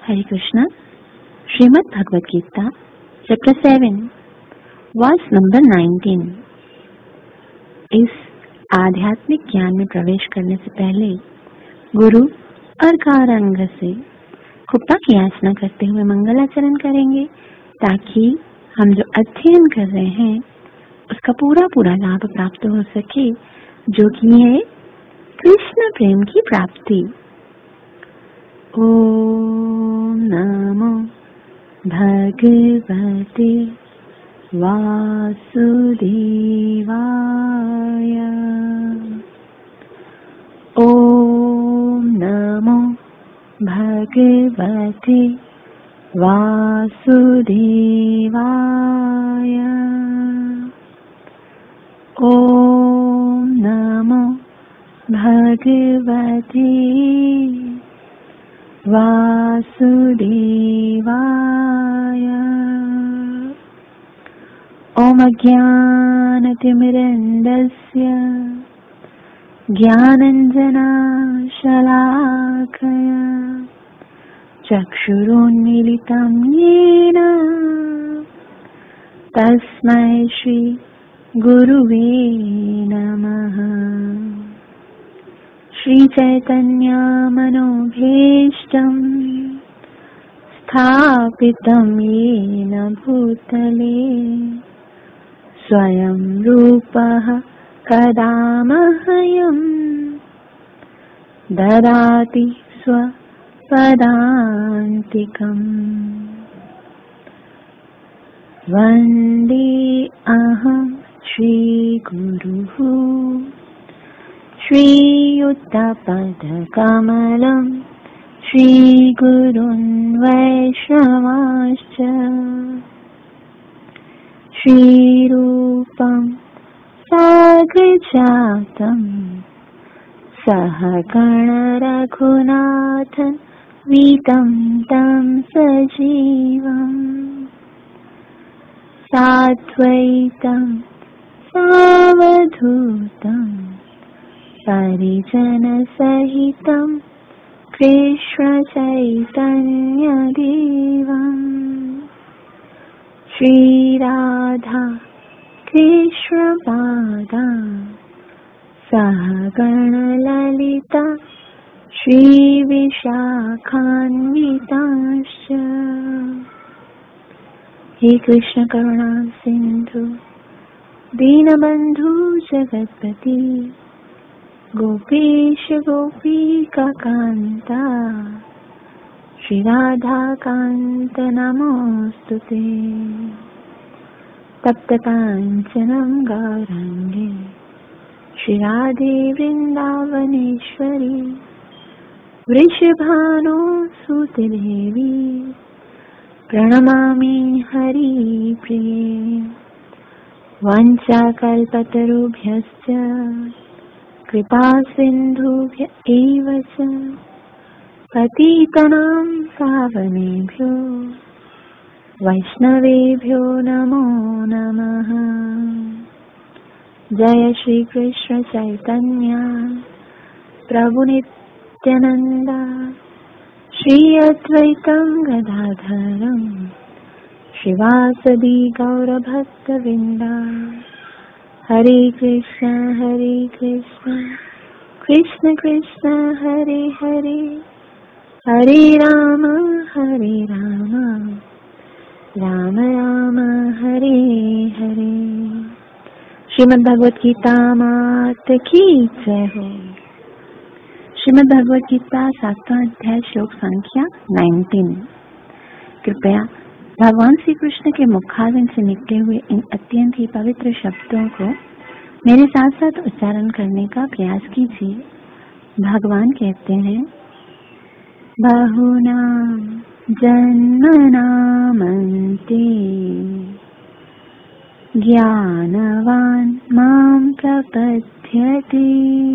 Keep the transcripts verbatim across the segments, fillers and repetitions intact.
हरे Krishna. Shrimad Bhagavad Gita chapter seven verse number nineteen. इस आध्यात्मिक ज्ञान में प्रवेश करने से पहले गुरु और गौरांग से कृपा की याचना करते हुए मंगलाचरण करेंगे, ताकि हम जो अध्ययन कर रहे हैं उसका पूरा पूरा लाभ प्राप्त हो सके, जो कि है कृष्ण प्रेम की प्राप्ति। ओम नमो भगवते वासुदेवाय। ओम नमो भगवते वासुदेवाय। ओम नमो भगवते वासुदेवाय। ओम अज्ञानतिमिरन्दस्य ज्ञानञ्जनशलाकया चक्षुरुन्मीलितं येन तस्मै श्री गुरुवे नमः। श्री चैतन्य मनोभीष्टं स्थापितं येन भूतले स्वयं रूपः कदा मह्यं ददाति स्वपदान्तिकम्। वन्दे अहं श्रीगुरुः श्रीयुतपदकमलं श्रीगुरुन् वैष्णवांश्च श्रीरूपं साग्रजातं सहगण रघुनाथं वीतं तं सजीवम् साद्वैतं सावधूतं परिजनसहितं कृष्ण चैतन्यदेवम् श्रीराधा कृष्ण पादान् सहगण ललिता श्रीविशाखान्वितांश्च। हे कृष्ण करुणा सिंधु दीनबंधु जगत्पति गोपेश गोपिकान्ता श्री राधा कांत नमोस्तुते। तप्त कांचनं गौरांगे श्री राधे वृंदावनेश्वरी वृषभानुसुते देवी प्रणमामि हरिप्रिये। वाञ्छाकल्पतरुभ्यश्च कृपा सिन्धुभ्य एव च पतितानां पावनेभ्यो वैष्णवेभ्यो नमो नमः। जय श्री कृष्ण चैतन्य प्रभु नित्यानंद श्री अद्वैतं गदाधरं श्रीवासदि गौरभक्तवृन्द। हरे कृष्ण हरे कृष्ण कृष्ण कृष्ण हरे हरे हरे राम हरे राम राम राम हरे हरे। श्रीमद् भगवद गीता मात की जय हो। श्रीमद् भगवद गीता सातवां अध्याय श्लोक संख्या नाइनटीन। कृपया भगवान श्री कृष्ण के मुखारविंद से निकले हुए इन अत्यंत ही पवित्र शब्दों को मेरे साथ साथ उच्चारण करने का प्रयास कीजिए। भगवान कहते हैं, बहुनां जन्मनामन्ते ज्ञानवान् मां प्रपद्यते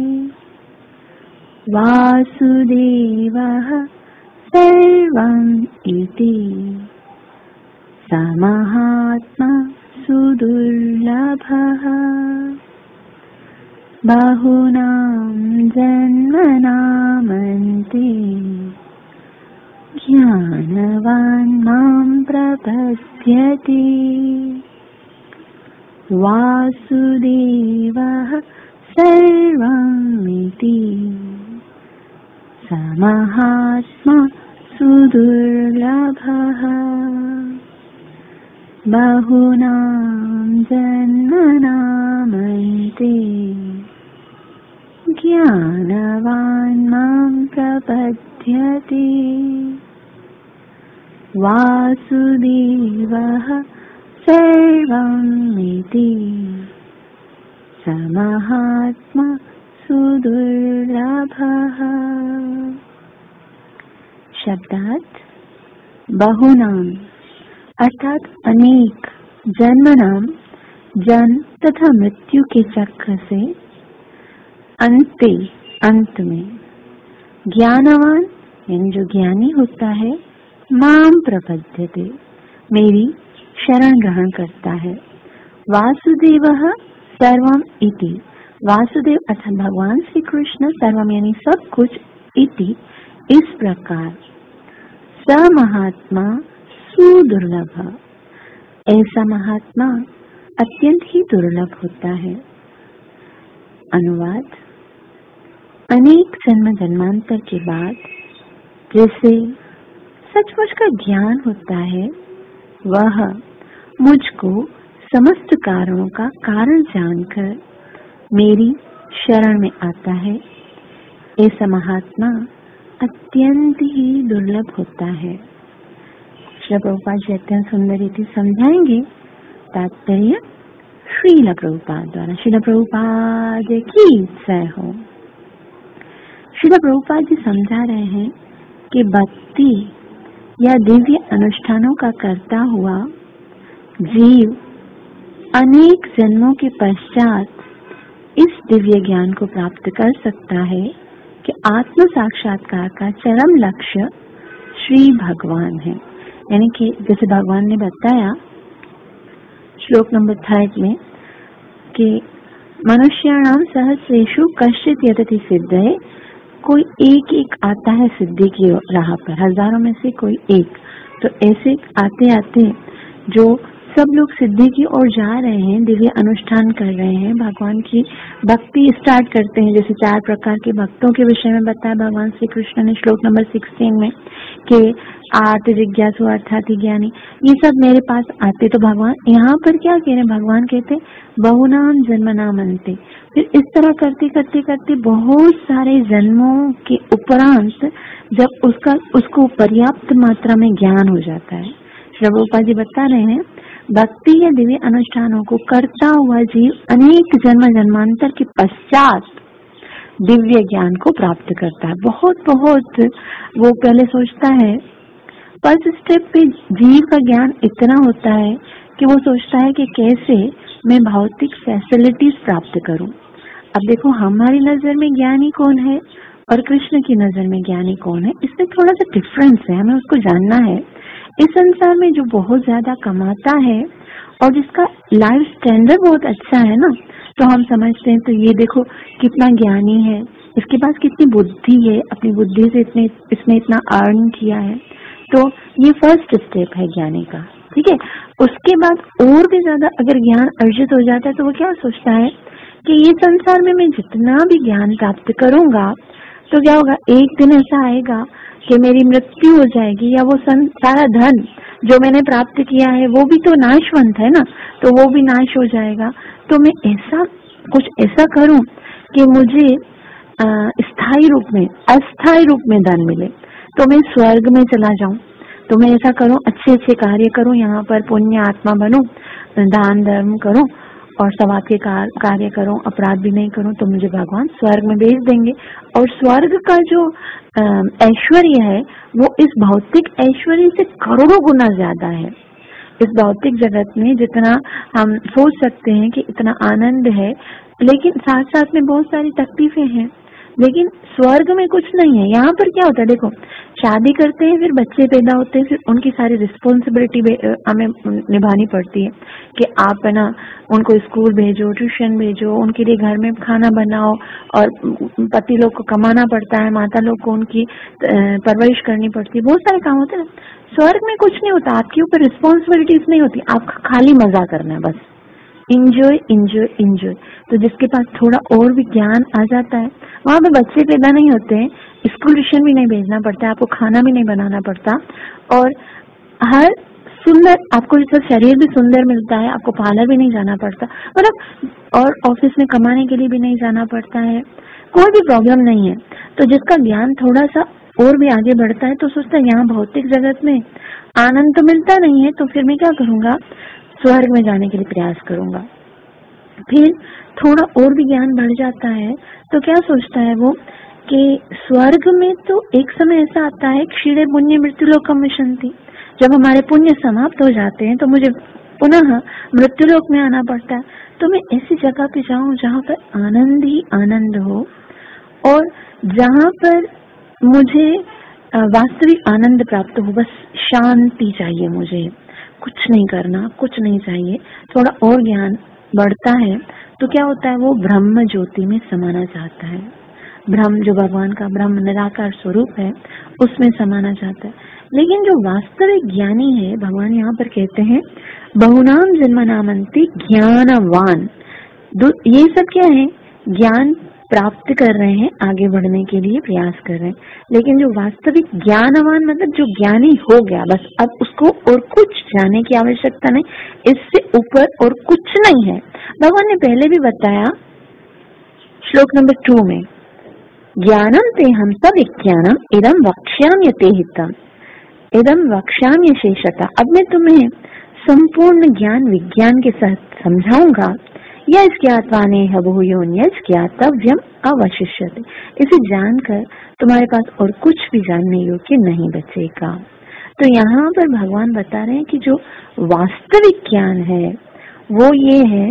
वासुदेवः सर्वम् इति स महात्मा सुदुर्लभः। बहुनां जन्मनामन्ते ज्ञानवान् मां प्रपद्यते वासुदेवः सर्वमिति स महात्मा सुदुर्लभः बहुनां जन्मनामन्ते ज्ञानवान् मां प्रपद्यते वासुदेवः सर्वमिति स महात्मा सुदुर्लभः। शब्दार्थ बहुनाम अर्थात अनेक, जन्मनाम जन्म तथा मृत्यु के चक्र से, अंते अंत में, ज्ञानवान यानी जो ज्ञानी होता है, माम प्रपद्यते मेरी शरण ग्रहण करता है, वासुदेवः सर्वम इति वासुदेव अर्थात भगवान श्री कृष्ण, सर्वम यानी सब कुछ, इति इस प्रकार, स महात्मा सुदुर्लभ ऐसा महात्मा अत्यंत ही दुर्लभ होता है। अनुवाद, अनेक जन्म जन्मांतर के बाद जिसे सचमुच का ज्ञान होता है, वह मुझको समस्त कारणों का कारण जानकर मेरी शरण में आता है। ऐसा महात्मा अत्यंत ही दुर्लभ होता है। श्रील प्रभुपाद जी अत्यंत सुंदर रीति समझाएंगे। तात्पर्य श्रील प्रभुपाद द्वारा। श्रील प्रभुपाद की जय हो। श्रील प्रभुपाद जी समझा रहे हैं कि भक्ति या दिव्य अनुष्ठानों का करता हुआ जीव अनेक जन्मों के पश्चात इस दिव्य ज्ञान को प्राप्त कर सकता है कि आत्म साक्षात्कार का चरम लक्ष्य श्री भगवान है। यानी कि जैसे भगवान ने बताया श्लोक नंबर थर्ड में कि मनुष्याणाम सहस्रेषु कश्चित यतति सिद्धये, कोई एक एक आता है सिद्धि की राह पर, हजारों में से कोई एक। तो ऐसे आते आते जो सब लोग सिद्धि की ओर जा रहे हैं, दिव्य अनुष्ठान कर रहे हैं, भगवान की भक्ति स्टार्ट करते हैं। जैसे चार प्रकार के भक्तों के विषय में बताया भगवान श्री कृष्ण ने श्लोक नंबर सोलह में कि आर्त जिज्ञासु अर्थात ज्ञानी, ये सब मेरे पास आते। तो भगवान यहाँ पर क्या कह रहे हैं? भगवान कहते बहुनाम जन्मनाम अंते। फिर इस तरह करते करते करते बहुत सारे जन्मों के उपरांत जब उसका उसको पर्याप्त मात्रा में ज्ञान हो जाता है, श्री प्रभुपाद जी बता रहे हैं, भक्ति या दिव्य अनुष्ठानों को करता हुआ जीव अनेक जन्म जन्मांतर के पश्चात दिव्य ज्ञान को प्राप्त करता है। बहुत बहुत वो पहले सोचता है, फर्स्ट स्टेप पे जीव का ज्ञान इतना होता है कि वो सोचता है कि कैसे मैं भौतिक फैसिलिटीज प्राप्त करूं। अब देखो हमारी नजर में ज्ञानी कौन है और कृष्ण की नजर में ज्ञानी कौन है, इसमें थोड़ा सा डिफरेंस है, हमें उसको जानना है। इस संसार में जो बहुत ज्यादा कमाता है और जिसका लाइफ स्टैंडर्ड बहुत अच्छा है ना, तो हम समझते हैं तो ये देखो कितना ज्ञानी है, इसके पास कितनी बुद्धि है, अपनी बुद्धि से इतने इसने इतना अर्न किया है। तो ये फर्स्ट स्टेप है ज्ञानी का, ठीक है। उसके बाद और भी ज्यादा अगर ज्ञान अर्जित हो जाता है तो वो क्या सोचता है कि ये संसार में मैं जितना भी ज्ञान प्राप्त करूंगा तो क्या होगा, एक दिन ऐसा आएगा कि मेरी मृत्यु हो जाएगी, या वो सारा धन जो मैंने प्राप्त किया है वो भी तो नाशवंत है ना, तो वो भी नाश हो जाएगा। तो मैं ऐसा कुछ ऐसा करूं कि मुझे स्थायी रूप में, अस्थायी रूप में धन मिले, तो मैं स्वर्ग में चला जाऊं। तो मैं ऐसा करूं, अच्छे अच्छे कार्य करूं, यहाँ पर पुण्य आत्मा बनूं, दान धर्म करूं और समाज के कार्य करूं, अपराध भी नहीं करूं, तो मुझे भगवान स्वर्ग में भेज देंगे। और स्वर्ग का जो ऐश्वर्य है वो इस भौतिक ऐश्वर्य से करोड़ों गुना ज्यादा है। इस भौतिक जगत में जितना हम सोच सकते हैं कि इतना आनंद है, लेकिन साथ साथ में बहुत सारी तकलीफें हैं। लेकिन स्वर्ग में कुछ नहीं है। यहाँ पर क्या होता है, देखो शादी करते हैं, फिर बच्चे पैदा होते हैं, फिर उनकी सारी रिस्पॉन्सिबिलिटी हमें निभानी पड़ती है कि आप है ना उनको स्कूल भेजो, ट्यूशन भेजो, उनके लिए घर में खाना बनाओ, और पति लोग को कमाना पड़ता है, माता लोग को उनकी परवरिश करनी पड़ती है, बहुत सारे काम होते हैं। स्वर्ग में कुछ नहीं होता, आपके ऊपर रिस्पॉन्सिबिलिटीज नहीं होती, आपका खाली मजा करना है बस, इंजॉय इंजॉय इंजॉय। तो जिसके पास थोड़ा और भी ज्ञान आ जाता है, वहां पे बच्चे पैदा नहीं होते हैं, स्कूल ट्यूशन भी नहीं भेजना पड़ता, आपको खाना भी नहीं बनाना पड़ता, और हर सुंदर आपको जब शरीर भी सुंदर मिलता है, आपको पार्लर भी नहीं जाना पड़ता, मतलब और ऑफिस में कमाने के लिए भी नहीं जाना पड़ता है, कोई भी प्रॉब्लम नहीं है। तो जिसका ज्ञान थोड़ा सा और भी आगे बढ़ता है तो सोचता है यहाँ भौतिक जगत में आनंद तो मिलता नहीं है, तो फिर मैं क्या करूंगा, स्वर्ग में जाने के लिए प्रयास करूंगा। फिर थोड़ा और भी ज्ञान बढ़ जाता है तो क्या सोचता है वो कि स्वर्ग में तो एक समय ऐसा आता है, क्षीणे पुण्य मृत्युलोकम विशन्ति, जब हमारे पुण्य समाप्त हो जाते हैं तो मुझे पुनः मृत्युलोक में आना पड़ता है। तो मैं ऐसी जगह पे जाऊं जहाँ पर आनंद ही आनंद हो, और जहाँ पर मुझे वास्तविक आनंद प्राप्त हो, बस शांति चाहिए मुझे, कुछ नहीं करना, कुछ नहीं चाहिए। थोड़ा और ज्ञान बढ़ता है तो क्या होता है, वो ब्रह्म ज्योति में समाना चाहता है, ब्रह्म जो भगवान का ब्रह्म निराकार स्वरूप है उसमें समाना चाहता है। लेकिन जो वास्तविक ज्ञानी है, भगवान यहाँ पर कहते हैं बहुनाम जन्मनामंति ज्ञानवान, ये सब क्या है, ज्ञान प्राप्त कर रहे हैं, आगे बढ़ने के लिए प्रयास कर रहे हैं। लेकिन जो वास्तविक ज्ञानवान मतलब जो ज्ञानी हो गया, बस अब उसको और कुछ जाने की आवश्यकता नहीं, इससे ऊपर और कुछ नहीं है। भगवान ने पहले भी बताया श्लोक नंबर टू में, ज्ञानम ते हम सब विज्ञानम इदम वक्ष्याम्य ते हितम इदम वक्ष्याम्य शेषता। अब मैं तुम्हें संपूर्ण ज्ञान विज्ञान के साथ समझाऊंगा, यस ज्ञातवाने हबोयोन यस ज्ञातव्यम अवशिष्यते, इसे जानकर तुम्हारे पास और कुछ भी जानने योग्य नहीं बचेगा। तो यहाँ पर भगवान बता रहे हैं कि जो वास्तविक ज्ञान है वो ये है,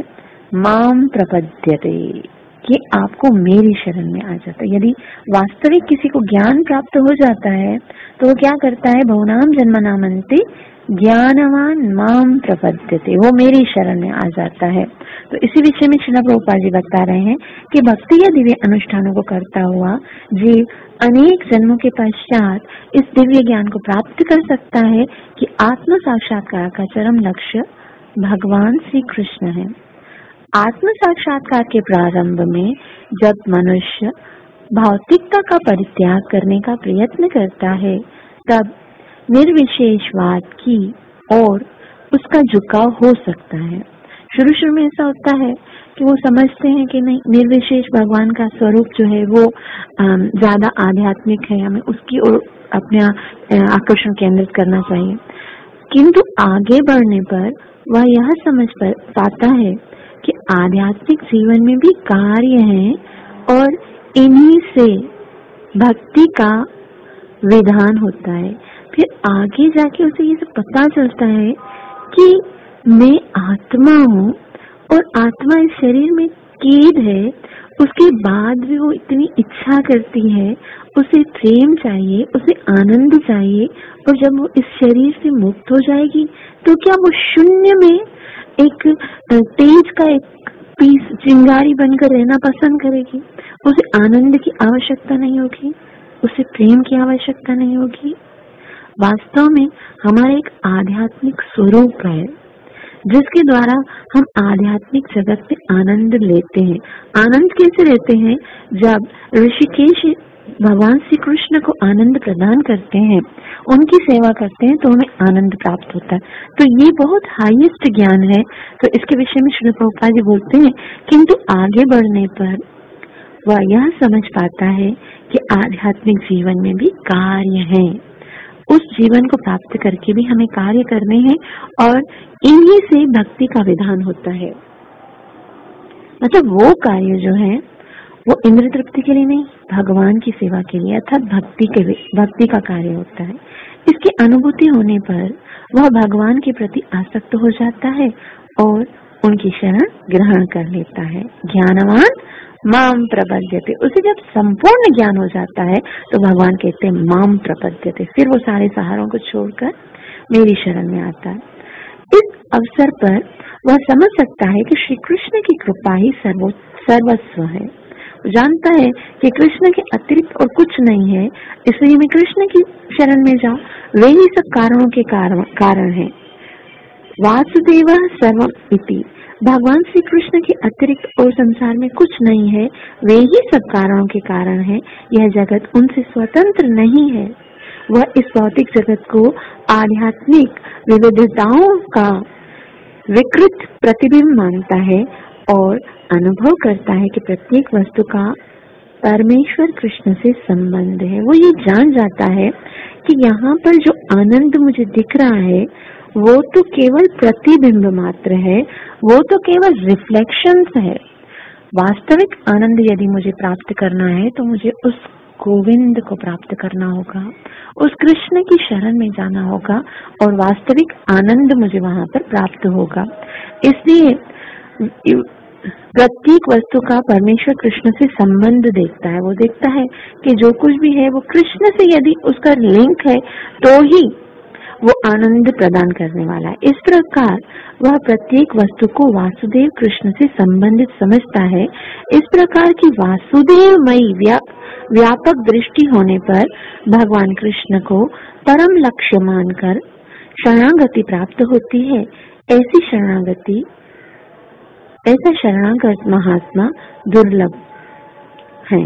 माम प्रपद्यते, कि आपको मेरी शरण में आ जाता है। यदि वास्तविक किसी को ज्ञान प्राप्त हो जाता है तो वो क्या करता है, बहुनाम जन्मनामन्ति ज्ञानवान माम प्रपद्यते, वो मेरी शरण में आ जाता है। तो इसी विषय में श्रील प्रभुपाद जी बता रहे हैं कि भक्ति या दिव्य अनुष्ठानों को करता हुआ जीव अनेक जन्मों के पश्चात इस दिव्य ज्ञान को प्राप्त कर सकता है कि आत्म साक्षात्कार का चरम लक्ष्य भगवान श्री कृष्ण है। आत्म साक्षात्कार के प्रारंभ में जब मनुष्य भौतिकता का परित्याग करने का प्रयत्न करता है, तब निर्विशेषवाद की और उसका झुकाव हो सकता है। शुरू शुरू में ऐसा होता है कि वो समझते हैं कि नहीं, निर्विशेष भगवान का स्वरूप जो है वो ज्यादा आध्यात्मिक है, हमें उसकी ओर अपना आकर्षण केंद्रित करना चाहिए। किंतु आगे बढ़ने पर वह यह समझ पाता है कि आध्यात्मिक जीवन में भी कार्य है और इन्हीं से भक्ति का विधान होता है। फिर आगे जाके उसे ये सब पता चलता है कि मैं आत्मा हूँ और आत्मा इस शरीर में कैद है, उसके बाद भी वो इतनी इच्छा करती है, उसे प्रेम चाहिए, उसे आनंद चाहिए, और जब वो इस शरीर से मुक्त हो जाएगी तो क्या वो शून्य में एक तेज का एक पीस चिंगारी बनकर रहना पसंद करेगी? उसे आनंद की आवश्यकता नहीं होगी, उसे प्रेम की आवश्यकता नहीं होगी। वास्तव में हमारा एक आध्यात्मिक स्वरूप है जिसके द्वारा हम आध्यात्मिक जगत में आनंद लेते हैं। आनंद कैसे लेते हैं? जब ऋषिकेश भगवान श्री कृष्ण को आनंद प्रदान करते हैं, उनकी सेवा करते हैं, तो हमें आनंद प्राप्त होता है। तो ये बहुत हाईएस्ट ज्ञान है। तो इसके विषय में श्रील प्रभुपाद जी बोलते हैं, किंतु आगे बढ़ने पर वह यह समझ पाता है कि आध्यात्मिक जीवन में भी कार्य है, उस जीवन को प्राप्त करके भी हमें कार्य करने हैं, और इन्हीं से भक्ति का विधान होता है। मतलब वो कार्य जो है वो इंद्र तृप्ति के लिए नहीं, भगवान की सेवा के लिए, अर्थात भक्ति के भक्ति का कार्य होता है। इसकी अनुभूति होने पर वह भगवान के प्रति आसक्त हो जाता है और उनकी शरण ग्रहण कर लेता है। ज्ञानवान माम प्रपद्यते। उसे जब संपूर्ण ज्ञान हो जाता है तो भगवान कहते हैं माम प्रपद्यते, फिर वो सारे सहारों को छोड़कर मेरी शरण में आता है। इस अवसर पर वह समझ सकता है कि श्री कृष्ण की कृपा ही सर्वो सर्वस्व है। वो जानता है कि कृष्ण के अतिरिक्त और कुछ नहीं है, इसलिए मैं कृष्ण की शरण में जाऊं, वे ही सब कारणों के कारण कारण है। वासुदेव सर्वम इति, भगवान श्री कृष्ण के अतिरिक्त और संसार में कुछ नहीं है, वे ही सब कारणों के कारण है। यह जगत उनसे स्वतंत्र नहीं है। वह इस भौतिक जगत को आध्यात्मिक विविधताओं का विकृत प्रतिबिंब मानता है और अनुभव करता है कि प्रत्येक वस्तु का परमेश्वर कृष्ण से संबंध है। वो ये जान जाता है कि यहाँ पर जो आनंद मुझे दिख रहा है वो तो केवल प्रतिबिंब मात्र है, वो तो केवल रिफ्लेक्शंस है। वास्तविक आनंद यदि मुझे प्राप्त करना है तो मुझे उस गोविंद को प्राप्त करना होगा, उस कृष्ण की शरण में जाना होगा और वास्तविक आनंद मुझे वहां पर प्राप्त होगा। इसलिए प्रत्येक वस्तु का परमेश्वर कृष्ण से संबंध देखता है। वो देखता है कि जो कुछ भी है वो कृष्ण से यदि उसका लिंक है तो ही वो आनंद प्रदान करने वाला है। इस प्रकार वह प्रत्येक वस्तु को वासुदेव कृष्ण से संबंधित समझता है। इस प्रकार की वासुदेवमयी व्या, व्यापक दृष्टि होने पर भगवान कृष्ण को परम लक्ष्य मानकर शरणागति प्राप्त होती है। ऐसी शरणागति ऐसा शरणागत महात्मा दुर्लभ है।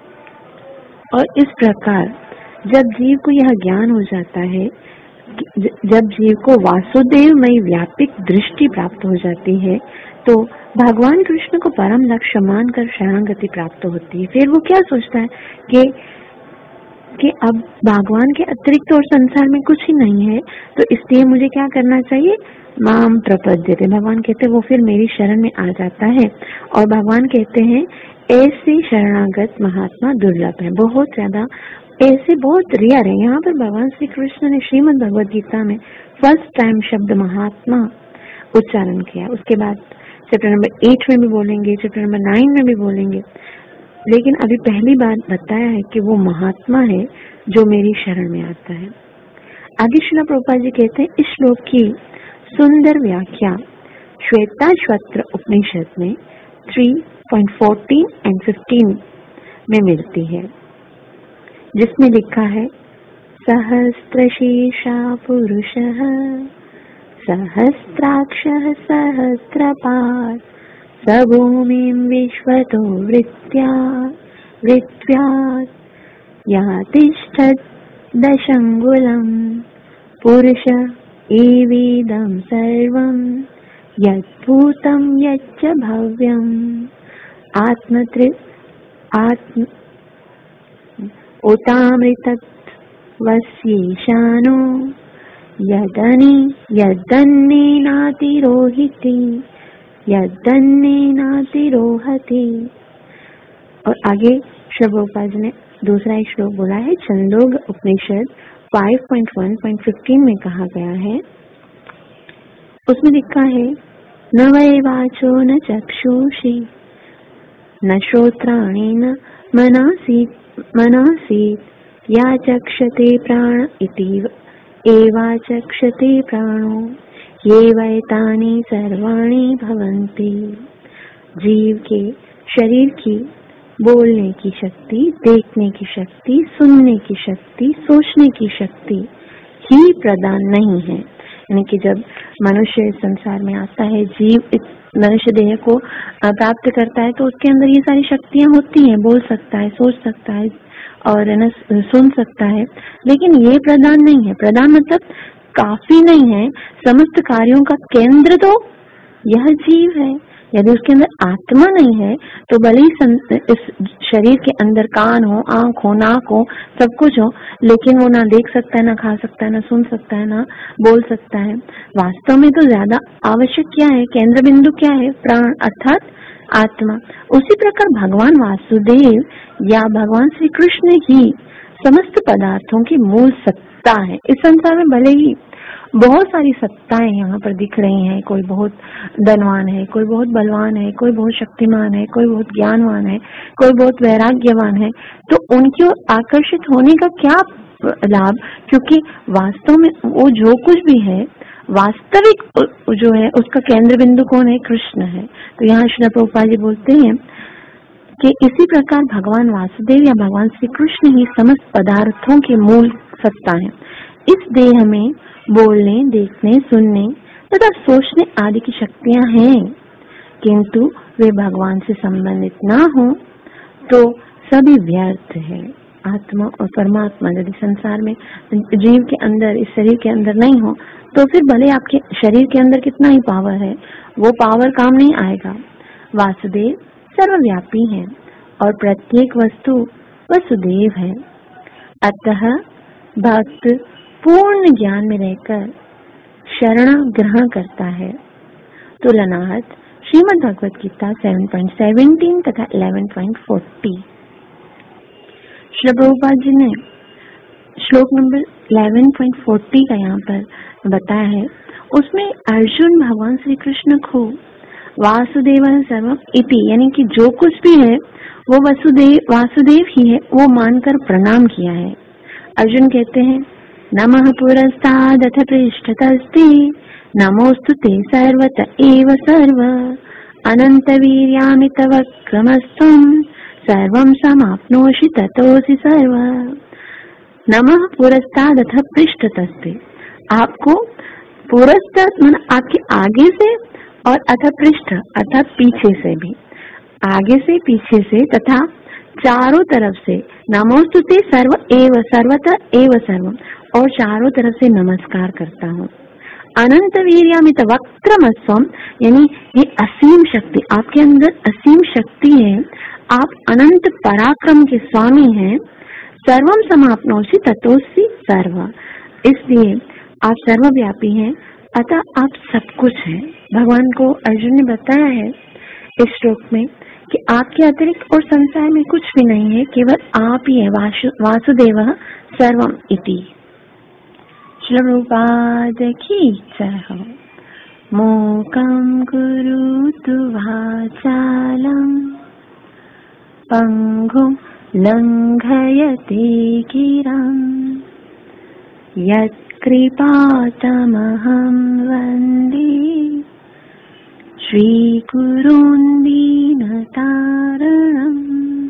और इस प्रकार जब जीव को यह ज्ञान हो जाता है, जब जीव को वासुदेवमयी व्यापक दृष्टि प्राप्त हो जाती है तो भगवान कृष्ण को परम लक्ष्य मानकर शरणागति प्राप्त होती है। फिर वो क्या सोचता है कि कि अब भगवान के अतिरिक्त और संसार में कुछ ही नहीं है, तो इसलिए मुझे क्या करना चाहिए, माम प्रपद्यते। भगवान कहते हैं वो फिर मेरी शरण में आ जाता है। और भगवान कहते हैं ऐसे शरणागत महात्मा दुर्लभ है, बहुत ज्यादा ऐसे बहुत रेयर है। यहाँ पर भगवान श्री कृष्ण ने श्रीमद् भगवद गीता में फर्स्ट टाइम शब्द महात्मा उच्चारण किया। उसके बाद चैप्टर नंबर एट में भी बोलेंगे, चैप्टर नंबर नाइन में भी बोलेंगे, लेकिन अभी पहली बार बताया है कि वो महात्मा है जो मेरी शरण में आता है। आगे श्रील प्रभुपाद जी कहते हैं इस श्लोक की सुंदर व्याख्या श्वेताश्वत्र उपनिषद में three point fourteen and fifteen में मिलती है, जिसमें लिखा है सहस्त्रशीर्षा पुरुषः सहस्राक्षः सहस्रपाद स भूमिं विश्वतो वृत्त्या वृत्त्यात् यः तिष्ठत् दशंगुलं पुरुष एवेदं सर्वं यद्भूतं यच्च भव्यम् आत्मत्रि आत्म ओतामृतत्वस्येषानो यदनि यदन्नेनातिरोहिति यदन्नेनातिरोहति। और आगे श्री प्रभुपाद ने दूसरा एक श्लोक बोला है, Chandogya Upanishad five point one point fifteen में कहा गया है, उसमें लिखा है न वै वाचो न चक्षुषी न श्रोत्राणि न मनासि मनासि या चक्षते प्राण इति एवा चक्षते प्राणो ये वैतानि सर्वाणि भवन्ति। जीव के शरीर की बोलने की शक्ति, देखने की शक्ति, सुनने की शक्ति, सोचने की शक्ति ही प्रदान नहीं है। यानी कि जब मनुष्य इस संसार में आता है, जीव इस मनुष्य देह को प्राप्त करता है तो उसके अंदर ये सारी शक्तियां होती हैं, बोल सकता है, सोच सकता है और न सुन सकता है, लेकिन ये प्रधान नहीं है। प्रधान मतलब काफी नहीं है, समस्त कार्यों का केंद्र तो यह जीव है। यदि उसके अंदर आत्मा नहीं है तो भले ही इस शरीर के अंदर कान हो, आंख हो, नाक हो, सब कुछ हो, लेकिन वो ना देख सकता है, ना खा सकता है, ना सुन सकता है, ना बोल सकता है। वास्तव में तो ज्यादा आवश्यक क्या है, केंद्र बिंदु क्या है, प्राण अर्थात आत्मा। उसी प्रकार भगवान वासुदेव या भगवान श्री कृष्ण ही समस्त पदार्थों की मूल सत्ता है। इस संसार में भले ही बहुत सारी सत्ताएं यहाँ पर दिख रही हैं। कोई बहुत धनवान है, कोई बहुत बलवान है, कोई बहुत शक्तिमान है, कोई बहुत ज्ञानवान है, कोई बहुत वैराग्यवान है। तो उनकी ओर आकर्षित होने का क्या लाभ, क्योंकि वास्तव में वो जो कुछ भी है वास्तविक जो है उसका केंद्र बिंदु कौन है? कृष्ण है। तो यहाँ श्रील प्रभुपाद जी बोलते हैं कि इसी प्रकार भगवान वासुदेव या भगवान श्री कृष्ण ही समस्त पदार्थों के मूल सत्ता है। इस देह में बोलने, देखने, सुनने तथा सोचने आदि की शक्तियां हैं, किंतु वे भगवान से संबंधित ना हो तो सभी व्यर्थ है। आत्मा और परमात्मा यदि संसार में जीव के अंदर, इस शरीर के अंदर नहीं हो तो फिर भले आपके शरीर के अंदर कितना ही पावर है, वो पावर काम नहीं आएगा। वासुदेव सर्वव्यापी है और प्रत्येक वस्तु वसुदेव है। अतः भक्त पूर्ण ज्ञान में रहकर शरण ग्रहण करता है। तुलनार्थ Shrimad Bhagavat Gita seven point seventeen तथा eleven point forty. Shri Prabhupada ji ने श्लोक नंबर इलेवन पॉइंट फोर्टी का यहाँ पर बताया है। उसमें अर्जुन भगवान श्री कृष्ण को वासुदेव सर्वम इति, यानी कि जो कुछ भी है वो वसुदेव वासुदेव ही है, वो मानकर प्रणाम किया है। अर्जुन कहते हैं नमः पुरस्तादथ पृष्ठतस्ते नमोस्तु ते सर्वत एव सर्व अनंत वीर्यामित वक्रमस्त्वं सर्वं समाप्नोषि ततोऽसि सर्व। नमः पुरस्तादथ पृष्ठतस्ते, आपको पुरस्ताद मन आपके आगे से और अथ पृष्ठ अर्थात पीछे से भी, आगे से पीछे से तथा चारों तरफ से नमोस्तुते सर्व एव सर्वतः एव सर्वम, और चारों तरफ से नमस्कार करता हूँ। अनंत वीर्यामित वक्रमस्त्वं, यानी ये असीम शक्ति, आपके अंदर असीम शक्ति है, आप अनंत पराक्रम के स्वामी हैं। सर्वम समाप्नोषि ततोऽसि सर्व, इसलिए आप सर्वव्यापी हैं, अतः आप सब कुछ हैं। भगवान को अर्जुन ने बताया है इस श्लोक में कि आपके अतिरिक्त और संसार में कुछ भी नहीं है, केवल आप ही है। वासुदेव सर्वम इति। श्री प्रभुपाद की जय हो। मूकं करोतु वाचालं पंगुं लंघयते गिरं यत्कृपातमहं वन्दे श्रीगुरून् दीनतारणम्।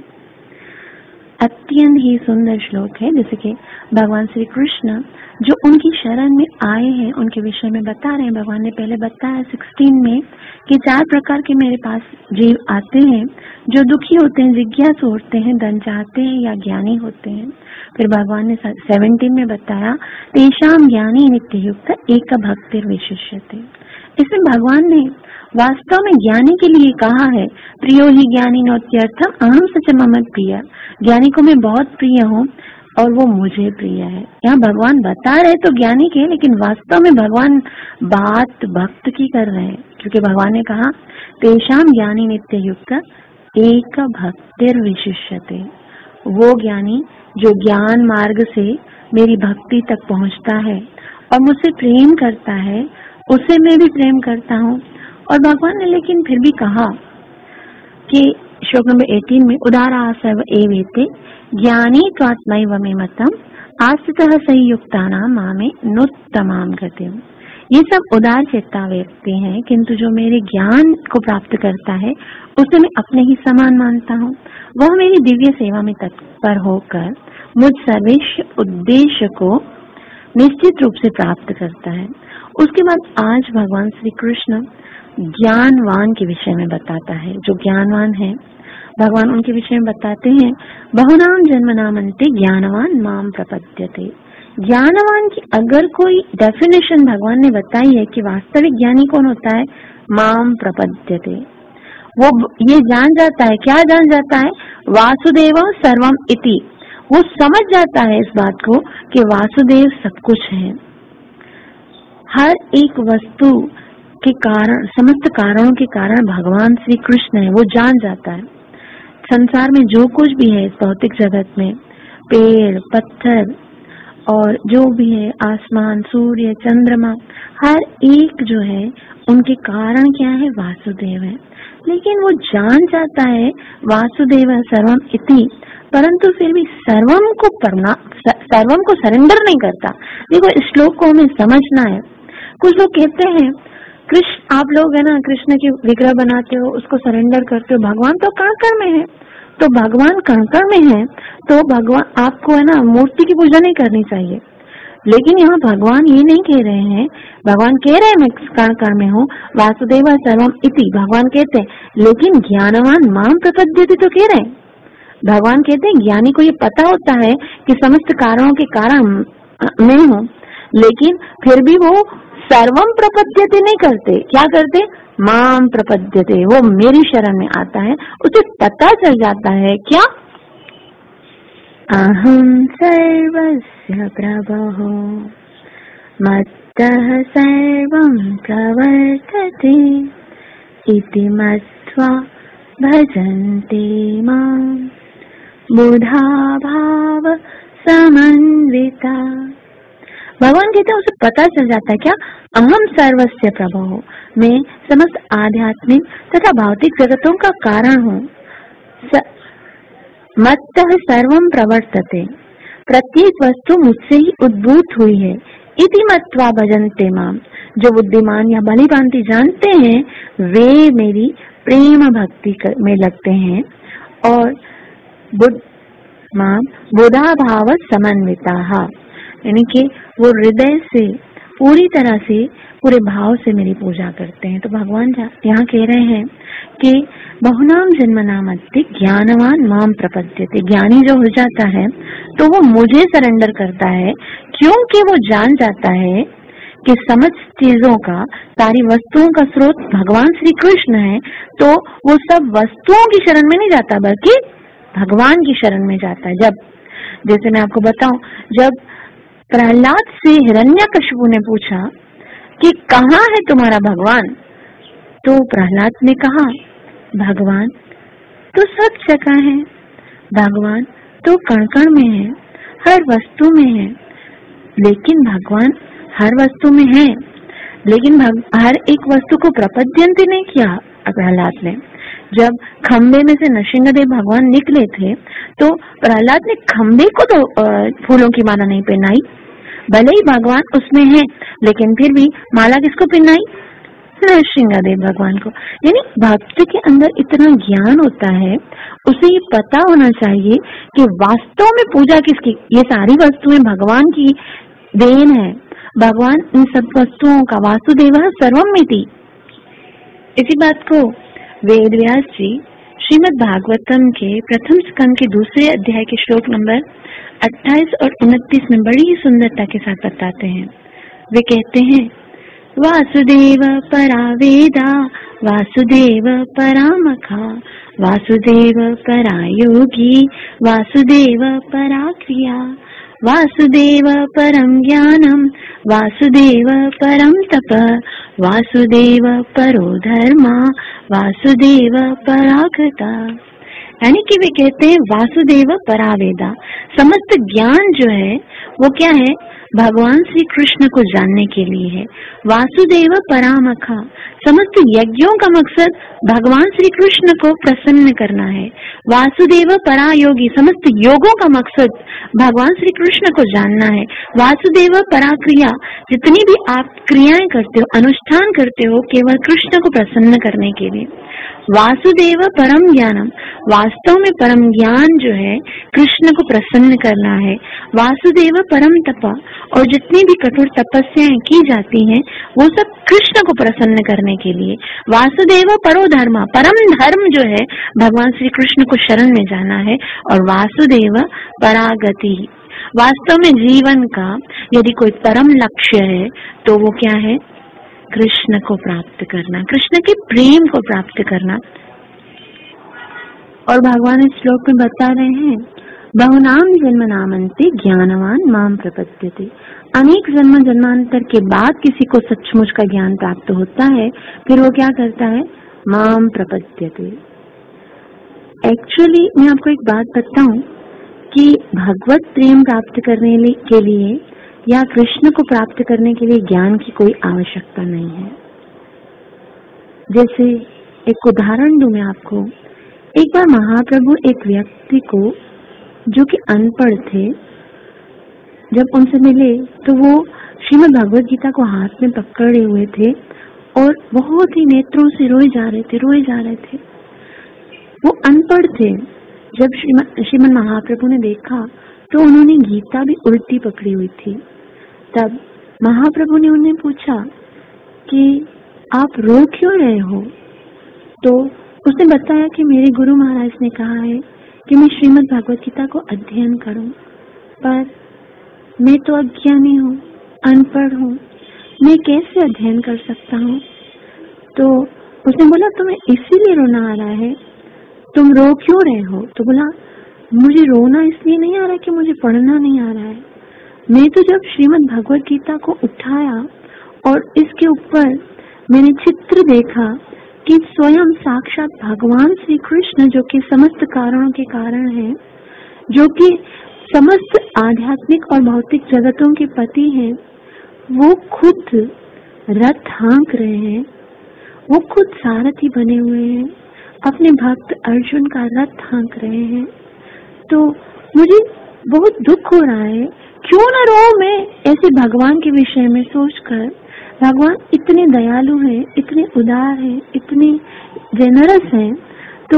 अत्यंत ही सुंदर श्लोक है, जैसे कि भगवान श्री कृष्ण जो उनकी शरण में आए हैं उनके विषय में बता रहे हैं। भगवान ने पहले बताया सिक्सटीन में कि चार प्रकार के मेरे पास जीव आते हैं, जो दुखी होते हैं, जिज्ञासु होते हैं, धन चाहते हैं या ज्ञानी होते हैं। फिर भगवान ने सेवनटीन में बताया तेषाम ज्ञानी नित्य युक्त एक भक्तिर विशिष्यते। इसमें भगवान ने वास्तव में ज्ञानी के लिए कहा है प्रियो ही ज्ञानी नोत्यर्थम अहम सच मम प्रिय, ज्ञानी को मैं बहुत प्रिय हूँ और वो मुझे प्रिय है। यहाँ भगवान बता रहे तो ज्ञानी के, लेकिन वास्तव में भगवान बात भक्त की कर रहे हैं, क्योंकि भगवान ने कहा तेषाम ज्ञानी नित्य युक्त एक भक्तिर विशिष्यते, वो ज्ञानी जो ज्ञान मार्ग से मेरी भक्ति तक पहुँचता है और मुझसे प्रेम करता है, उससे मैं भी प्रेम करता हूँ। और भगवान ने लेकिन फिर भी कहा कि श्लोक नंबर अठारह में उदारा सर्व एवेते ज्ञानी त्वात्मैव मे मतम आस्थितः संयुक्तानां मामे नोत्तमां गतिम्। ये सब उदार चेता व्यक्ति हैं, किंतु जो मेरे ज्ञान को प्राप्त करता है उसे मैं अपने ही समान मानता हूँ। वह मेरी दिव्य सेवा में तत्पर होकर मुझ सर्वेश्वर उद्देश्य को निश्चित रूप से प्राप्त करता है। उसके बाद आज भगवान श्री कृष्ण ज्ञानवान के विषय में बताता है। जो ज्ञानवान है भगवान उनके विषय में बताते हैं बहुनाम जन्मनामन्ते ज्ञानवान माम प्रपद्यते। ज्ञानवान की अगर कोई डेफिनेशन भगवान ने बताई है कि वास्तविक ज्ञानी कौन होता है, माम प्रपद्यते, वो ये जान जाता है, क्या जान जाता है, वासुदेव सर्वम इति, वो समझ जाता है इस बात को कि वासुदेव सब कुछ है। हर एक वस्तु के कारण, समस्त कारणों के कारण भगवान श्री कृष्ण है, वो जान जाता है। संसार में जो कुछ भी है इस भौतिक जगत में, पेड़ पत्थर और जो भी है आसमान, सूर्य, चंद्रमा, हर एक जो है उनके कारण क्या है, वासुदेव है। लेकिन वो जान जाता है वासुदेव सर्वम इति, परंतु फिर भी सर्वम को परना सर्वम को सरेंडर नहीं करता। देखो इस श्लोक को हमें समझना है। कुछ लोग कहते हैं कृष्ण, आप लोग है ना कृष्ण की विग्रह बनाते हो, उसको सरेंडर करते हो, भगवान तो कण-कण में है। तो भगवान कण-कण में है तो भगवान आपको है ना मूर्ति की पूजा नहीं करनी चाहिए। लेकिन यहाँ भगवान ये नहीं कह रहे हैं, भगवान कह रहे हैं मैं कण-कण में हूँ, वासुदेव सर्वम इति भगवान कहते हैं, लेकिन ज्ञानवान माम प्रपद्यते तो कह रहे हैं। भगवान कहते हैं ज्ञानी को ये पता होता है कि समस्त कारणों के कारण मैं हूँ, लेकिन फिर भी वो सर्वम प्रपद्यते नहीं करते। क्या करते, माम प्रपद्यते, वो मेरी शरण में आता है। उसे पता चल जाता है क्या, अहम सर्वस्य प्रभुः मत्तः सर्वं प्रवर्तते इति मत्वा भजन्ते मां बुधा भाव समन्विता। भगवान कहते हैं उसे पता चल जाता है क्या, अहम सर्वस्य प्रभुः, मैं समस्त आध्यात्मिक तथा भौतिक जगतों का कारण हूँ। मत्तः सर्वं प्रवर्तते, प्रत्येक वस्तु मुझसे ही उद्भूत हुई है। इति मत्वा भजन्ते माम, जो बुद्धिमान या भलीभांति जानते हैं वे मेरी प्रेम भक्ति में लगते हैं। और बुद्ध माम बुधा भाव समन्विता, यानी कि वो हृदय से पूरी तरह से पूरे भाव से मेरी पूजा करते हैं। तो भगवान यहाँ कह रहे हैं कि बहुनाम जन्मनामत्ति ज्ञानवान माम प्रपद्यते, ज्ञानी जो हो जाता है तो वो मुझे सरेंडर करता है, क्योंकि वो जान जाता है कि समस्त चीजों का, सारी वस्तुओं का स्रोत भगवान श्री कृष्ण है। तो वो सब वस्तुओं की शरण में नहीं जाता बल्कि भगवान की शरण में जाता है। जब जैसे मैं आपको बताऊं, जब प्रहलाद से हिरण्यकशिपु ने पूछा कि कहाँ है तुम्हारा भगवान, तो प्रहलाद ने कहा भगवान तो सब जगह है, भगवान तो कण-कण में है, हर वस्तु में है। लेकिन भगवान हर वस्तु में है, लेकिन हर एक वस्तु को प्रपद्यन्ते नहीं किया प्रहलाद ने। जब खम्बे में से नृसिंहदेव भगवान निकले थे तो प्रहलाद ने खम्बे को तो फूलों की माला नहीं पहनाई, भले ही भगवान उसमें है, लेकिन फिर भी माला किसको पहनाई, नृसिंहदेव भगवान को। यानी भक्त के अंदर इतना ज्ञान होता है, उसे ये पता होना चाहिए कि वास्तव में पूजा किसकी, ये सारी वस्तुएं भगवान की देन है। भगवान इन सब वस्तुओं का वासुदेव सर्वमिति। इसी बात को वेद व्यास जी श्रीमद् भागवतम के प्रथम स्कंद के दूसरे अध्याय के श्लोक नंबर अट्ठाईस और उनतीस में बड़ी ही सुंदरता के साथ बताते हैं। वे कहते हैं, वासुदेव परा वेदा वासुदेव परामखा वासुदेव परा योगी वासुदेव परा क्रिया वासुदेव परम ज्ञानम वासुदेव परम तप वासुदेव परो धर्मा वासुदेव पराकृता। यानी कि वे कहते हैं वासुदेव परावेदा, समस्त ज्ञान जो है वो क्या है, भगवान श्री कृष्ण को जानने के लिए है। वासुदेव परामखा, समस्त यज्ञों का मकसद भगवान श्री कृष्ण को प्रसन्न करना है। वासुदेव परायोगी, समस्त योगों का मकसद भगवान श्री कृष्ण को जानना है। वासुदेव पराक्रिया, जितनी भी आप क्रियाएं करते हो, अनुष्ठान करते हो, केवल कृष्ण को प्रसन्न करने के लिए। वासुदेव परम ज्ञानम, वास्तव में परम ज्ञान जो है कृष्ण को प्रसन्न करना है। वासुदेव परम तपा, और जितनी भी कठोर तपस्याएं की जाती हैं वो सब कृष्ण को प्रसन्न करने के लिए। वासुदेव परो धर्मा, परम धर्म जो है भगवान श्री कृष्ण को शरण में जाना है। और वासुदेव परागति, वास्तव में जीवन का यदि कोई परम लक्ष्य है तो वो क्या है, कृष्ण को प्राप्त करना, कृष्ण के प्रेम को प्राप्त करना। और भगवान इस श्लोक में बता रहे हैं, बहुनाम जन्म नामन्ते ज्ञानवान माम प्रपद्यते, अनेक जन्म जन्मांतर के बाद किसी को सचमुच का ज्ञान प्राप्त होता है, फिर वो क्या करता है, माम प्रपद्यते। एक्चुअली मैं आपको एक बात बताऊं कि भगवत प्रेम प्राप्त करने के लिए या कृष्ण को प्राप्त करने के लिए ज्ञान की कोई आवश्यकता नहीं है। जैसे एक उदाहरण दूं मैं आपको। एक बार महाप्रभु एक व्यक्ति को जो कि अनपढ़ थे, जब उनसे मिले तो वो श्रीमद् भगवद गीता को हाथ में पकड़े हुए थे और बहुत ही नेत्रों से रोए जा रहे थे रोए जा रहे थे। वो अनपढ़ थे। जब श्रीमद् श्रीमद् महाप्रभु ने देखा तो उन्होंने गीता भी उल्टी पकड़ी हुई थी। तब महाप्रभु ने उन्हें पूछा कि आप रो क्यों रहे हो? तो उसने बताया कि मेरे गुरु महाराज ने कहा है कि मैं श्रीमद् भगवद गीता को अध्ययन करूं, पर मैं तो अज्ञानी हूँ, अनपढ़ हूँ, मैं कैसे अध्ययन कर सकता हूँ? तो उसने बोला तुम्हें इसीलिए रोना आ रहा है, तुम रो क्यों रहे हो? तो बोला मुझे रोना इसलिए नहीं आ रहा कि मुझे पढ़ना नहीं आ रहा है। मैं तो जब श्रीमद् भगवद गीता को उठाया और इसके ऊपर मैंने चित्र देखा कि स्वयं साक्षात भगवान श्री कृष्ण, जो कि समस्त कारणों के कारण हैं, जो कि समस्त आध्यात्मिक और भौतिक जगतों के पति हैं, वो खुद रथ हाँक रहे हैं, वो खुद सारथी बने हुए हैं, अपने भक्त अर्जुन का रथ हाँक रहे हैं। तो मुझे बहुत दुख हो रहा है, क्यों ना रो मैं ऐसे भगवान के विषय में सोचकर। भगवान इतने दयालु हैं, इतने उदार हैं, इतने जेनरस हैं, तो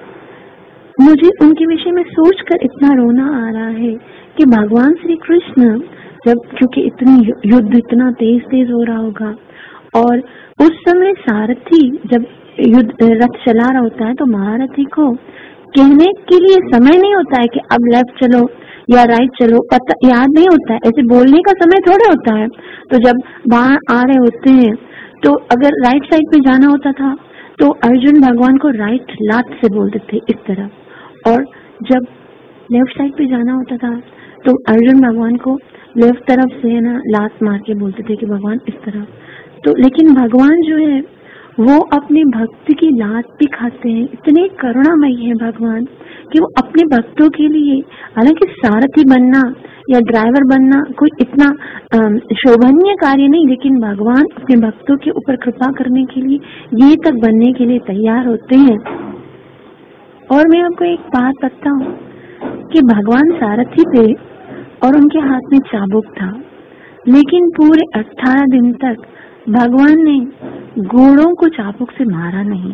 मुझे उनके विषय में सोचकर इतना रोना आ रहा है कि भगवान श्री कृष्ण जब, क्योंकि इतनी युद्ध इतना तेज तेज हो रहा होगा और उस समय सारथी जब युद्ध रथ चला रहा होता है तो महारथी को कहने के लिए समय नहीं होता है कि अब लेफ्ट चलो या राइट चलो, पता याद नहीं होता है, ऐसे बोलने का समय थोड़ा होता है। तो जब बाहर आ रहे होते हैं तो अगर राइट साइड पे जाना होता था तो अर्जुन भगवान को राइट लात से बोलते थे इस तरह, और जब लेफ्ट साइड पे जाना होता था तो अर्जुन भगवान को लेफ्ट तरफ से है ना लात मार के बोलते थे कि भगवान इस तरह। तो लेकिन भगवान जो है वो अपने भक्त की लात भी खाते हैं, इतने करुणामयी है भगवान कि वो अपने भक्तों के लिए, हालांकि सारथी बनना या ड्राइवर बनना कोई इतना शोभनीय कार्य नहीं, लेकिन भगवान अपने भक्तों के ऊपर कृपा करने के लिए ये तक बनने के लिए तैयार होते हैं। और मैं आपको एक बात बताऊं कि भगवान सारथी थे और उनके हाथ में चाबुक था, लेकिन पूरे अठारह दिन तक भगवान ने घोड़ों को चाबुक से मारा नहीं।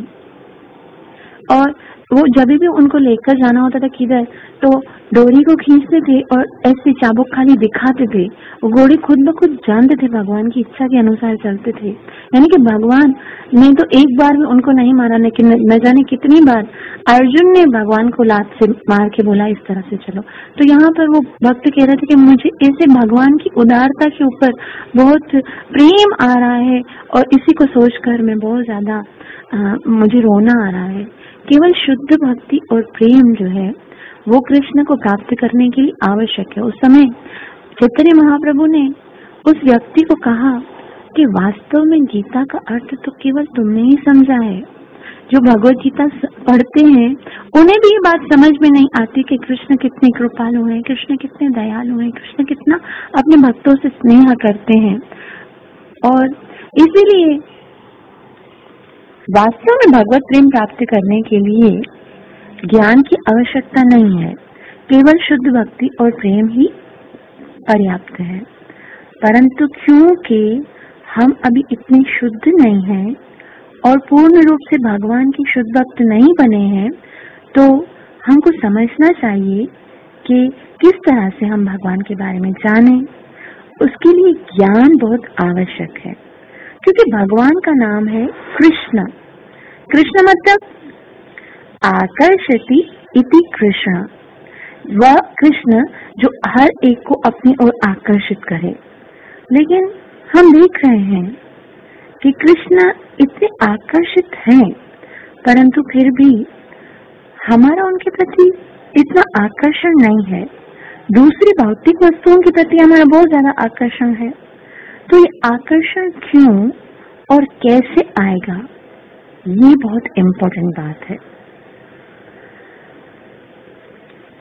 और वो जब भी उनको लेकर जाना होता था किधर, तो डोरी को खींचते थे और ऐसे चाबुक खाली दिखाते थे। वो घोड़े खुद ब खुद जानते थे, भगवान की इच्छा के अनुसार चलते थे। यानी कि भगवान ने तो एक बार भी उनको नहीं मारा, लेकिन न जाने कितनी बार अर्जुन ने भगवान को लात से मार के बोला इस तरह से चलो। तो यहाँ पर वो भक्त कह रहे थे कि मुझे ऐसे भगवान की उदारता के ऊपर बहुत प्रेम आ रहा है और इसी को सोचकर मैं बहुत ज्यादा मुझे रोना आ रहा है। केवल शुद्ध भक्ति और प्रेम जो है वो कृष्ण को प्राप्त करने के लिए आवश्यक है। उस समय चैतन्य महाप्रभु ने उस व्यक्ति को कहा कि वास्तव में गीता का अर्थ तो केवल तुमने ही समझा है। जो भगवत गीता पढ़ते हैं उन्हें भी ये बात समझ में नहीं आती कि कृष्ण कितने कृपालु हैं, कृष्ण कितने दयालु हैं, कृष्ण कितना अपने भक्तों से स्नेह करते हैं। और इसीलिए वास्तव में भगवत प्रेम प्राप्त करने के लिए ज्ञान की आवश्यकता नहीं है, केवल शुद्ध भक्ति और प्रेम ही पर्याप्त है। परंतु क्योंकि हम अभी इतने शुद्ध नहीं हैं और पूर्ण रूप से भगवान की शुद्ध भक्त नहीं बने हैं, तो हमको समझना चाहिए कि किस तरह से हम भगवान के बारे में जानें। उसके लिए ज्ञान बहुत आवश्यक है, क्योंकि भगवान का नाम है कृष्ण। कृष्ण मतलब आकर्षति इति कृष्ण, वह कृष्ण जो हर एक को अपनी ओर आकर्षित करे। लेकिन हम देख रहे हैं कि कृष्ण इतने आकर्षित हैं, परंतु फिर भी हमारा उनके प्रति इतना आकर्षण नहीं है। दूसरी भौतिक वस्तुओं के प्रति हमारा बहुत ज्यादा आकर्षण है। तो ये आकर्षण क्यों और कैसे आएगा, ये बहुत इम्पोर्टेंट बात है।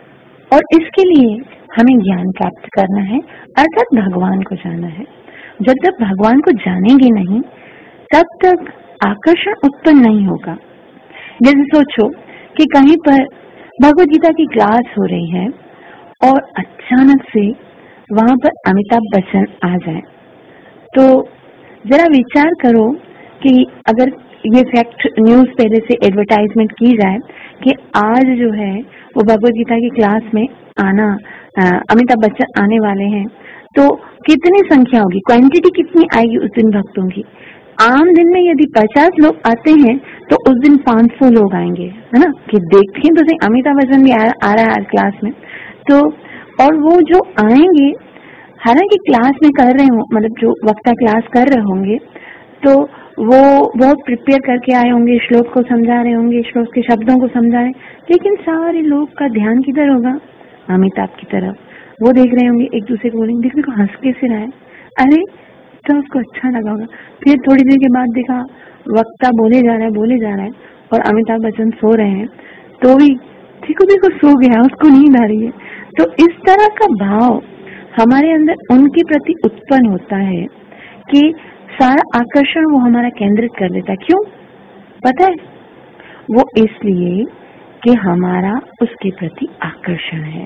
और इसके लिए हमें ज्ञान प्राप्त करना है, अर्थात भगवान को जाना है। जब तक भगवान को जानेंगे नहीं तब तक आकर्षण उत्पन्न नहीं होगा। जैसे सोचो कि कहीं पर भगवद गीता की क्लास हो रही है और अचानक से वहां पर अमिताभ बच्चन आ जाए, तो जरा विचार करो कि अगर ये फैक्ट न्यूज पहले से एडवर्टाइजमेंट की जाए कि आज जो है वो भगवद गीता की क्लास में आना, अमिताभ बच्चन आने वाले हैं, तो कितनी संख्या होगी, क्वांटिटी कितनी आएगी उस दिन भक्तों की। आम दिन में यदि पचास लोग आते हैं तो उस दिन पांच सौ लोग आएंगे, है ना, कि देखें तो सही अमिताभ बच्चन भी आ, आ रहा है आज क्लास में। तो और वो जो आएंगे, हालांकि क्लास में कर रहे हो, मतलब जो वक्ता क्लास कर रहे होंगे तो वो बहुत प्रिपेयर करके आए होंगे, श्लोक को समझा रहे होंगे, श्लोक के शब्दों को समझा रहे, लेकिन सारे लोग का ध्यान किधर होगा, अमिताभ की तरफ। वो देख रहे होंगे, एक दूसरे को बोलेंगे देखने को हंस के से रहा है, अरे तो उसको अच्छा लगा होगा। फिर थोड़ी देर के बाद देखा वक्ता बोले जा रहा है बोले जा रहा है और अमिताभ बच्चन सो रहे हैं, तो भी देखो देखो सो गया, उसको नींद आ रही है। तो इस तरह का भाव हमारे अंदर उनके प्रति उत्पन्न होता है कि सारा आकर्षण वो हमारा केंद्रित कर देता है। क्यों पता है? वो इसलिए कि हमारा उसके प्रति आकर्षण है।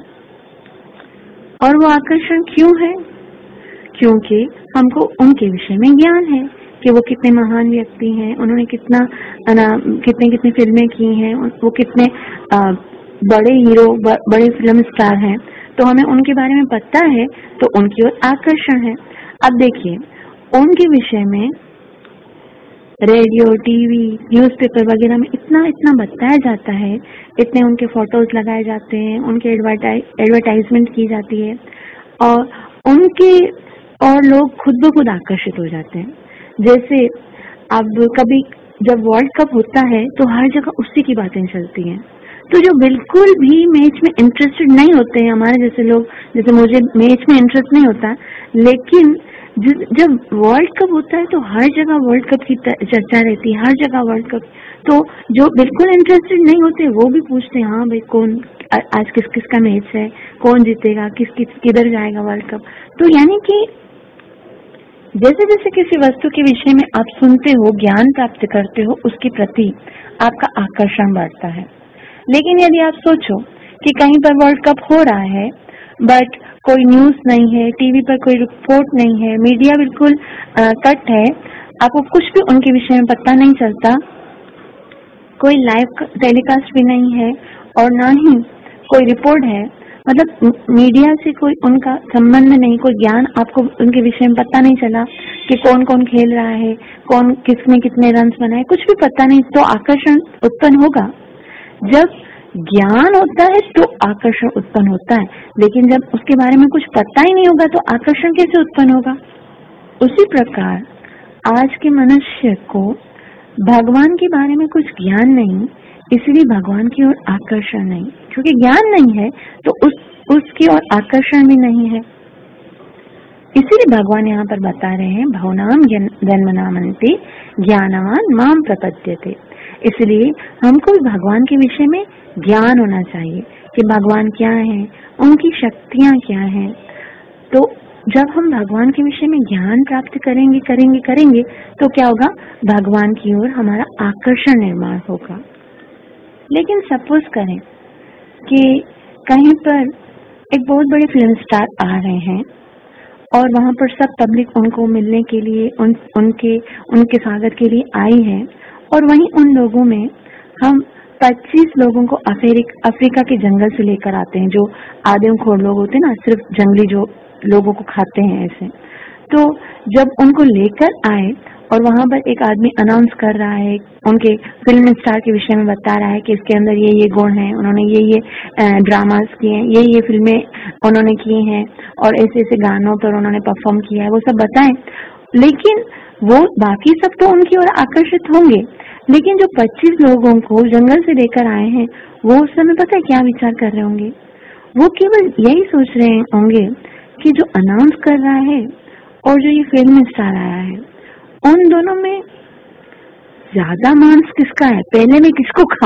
और वो आकर्षण क्यों है? क्योंकि हमको उनके विषय में ज्ञान है कि वो कितने महान व्यक्ति हैं, उन्होंने कितना कितने कितने फिल्में की हैं, वो कितने आ, बड़े हीरो ब, बड़े फिल्म स्टार हैं, तो हमें उनके बारे में पता है, तो उनकी ओर आकर्षण है। अब देखिए, उनके विषय में रेडियो, टीवी, न्यूज़पेपर वगैरह में इतना इतना बताया जाता है, इतने उनके फोटोज लगाए जाते हैं, उनके एडवर्टाइजमेंट की जाती है, और उनके और लोग खुद ब खुद आकर्षित हो जाते हैं। जैसे अब कभी जब वर्ल्ड कप होता है तो हर जगह उसी की बातें चलती हैं, तो जो बिल्कुल भी मैच में इंटरेस्टेड नहीं होते हैं, हमारे जैसे लोग, जैसे मुझे मैच में इंटरेस्ट नहीं होता, लेकिन जब वर्ल्ड कप होता है तो हर जगह वर्ल्ड कप की चर्चा रहती है, हर जगह वर्ल्ड कप। तो जो बिल्कुल इंटरेस्टेड नहीं होते वो भी पूछते हैं, हाँ भाई कौन आज किस किस का मैच है, कौन जीतेगा, किस किस किधर जाएगा वर्ल्ड कप। तो यानी कि जैसे जैसे किसी वस्तु के विषय में आप सुनते हो, ज्ञान प्राप्त करते हो, उसके प्रति आपका आकर्षण बढ़ता है। लेकिन यदि आप सोचो कि कहीं पर वर्ल्ड कप हो रहा है बट कोई न्यूज नहीं है, टीवी पर कोई रिपोर्ट नहीं है, मीडिया बिल्कुल आ, कट है, आपको कुछ भी उनके विषय में पता नहीं चलता, कोई लाइव टेलीकास्ट भी नहीं है और ना ही कोई रिपोर्ट है, मतलब मीडिया से कोई उनका संबंध नहीं, कोई ज्ञान आपको उनके विषय में पता नहीं चला कि कौन कौन खेल रहा है, कौन किसने कितने रन बनाए, कुछ भी पता नहीं, तो आकर्षण उत्पन्न होगा। जब ज्ञान होता है तो आकर्षण उत्पन्न होता है, लेकिन जब उसके बारे में कुछ पता ही नहीं होगा तो आकर्षण कैसे उत्पन्न होगा? उसी प्रकार आज के मनुष्य को भगवान के बारे में कुछ ज्ञान नहीं, इसलिए भगवान की ओर आकर्षण नहीं, क्योंकि ज्ञान नहीं है तो उस उसकी ओर आकर्षण भी नहीं है। इसीलिए भगवान यहाँ पर बता रहे हैं, भवनाम जन्मनामन्ते ज्ञानवान माम प्रपद्यते। इसलिए हमको भगवान के विषय में ज्ञान होना चाहिए कि भगवान क्या है, उनकी शक्तियाँ क्या हैं। तो जब हम भगवान के विषय में ज्ञान प्राप्त करेंगे करेंगे करेंगे तो क्या होगा? भगवान की ओर हमारा आकर्षण निर्माण होगा। लेकिन सपोज करें कि कहीं पर एक बहुत बड़े फिल्म स्टार आ रहे हैं और वहां पर सब पब्लिक उनको मिलने के लिए उन उनके उनके स्वागत के लिए आई है, और वहीं उन लोगों में हम पच्चीस लोगों को अफ्रीक, अफ्रीका के जंगल से लेकर आते हैं, जो आदमखोर लोग होते हैं ना, सिर्फ जंगली जो लोगों को खाते हैं ऐसे। तो जब उनको लेकर आए और वहां पर एक आदमी अनाउंस कर रहा है, उनके फिल्म स्टार के विषय में बता रहा है कि इसके अंदर ये ये गुण हैं, उन्होंने ये ये ड्रामास किए हैं, ये ये फिल्में उन्होंने की हैं और ऐसे ऐसे गानों पर उन्होंने परफॉर्म किया है, वो सब बताएं। लेकिन वो बाकी सब तो उनकी ओर आकर्षित होंगे, लेकिन जो पच्चीस लोगों को जंगल से लेकर आए हैं वो उस समय पता है क्या विचार कर रहे होंगे? वो केवल यही सोच रहे होंगे कि जो अनाउंस कर रहा है और जो ये फिल्म स्टार आया है, उन दोनों में ज्यादा मांस किसका है, पहले मैं किसको खाऊं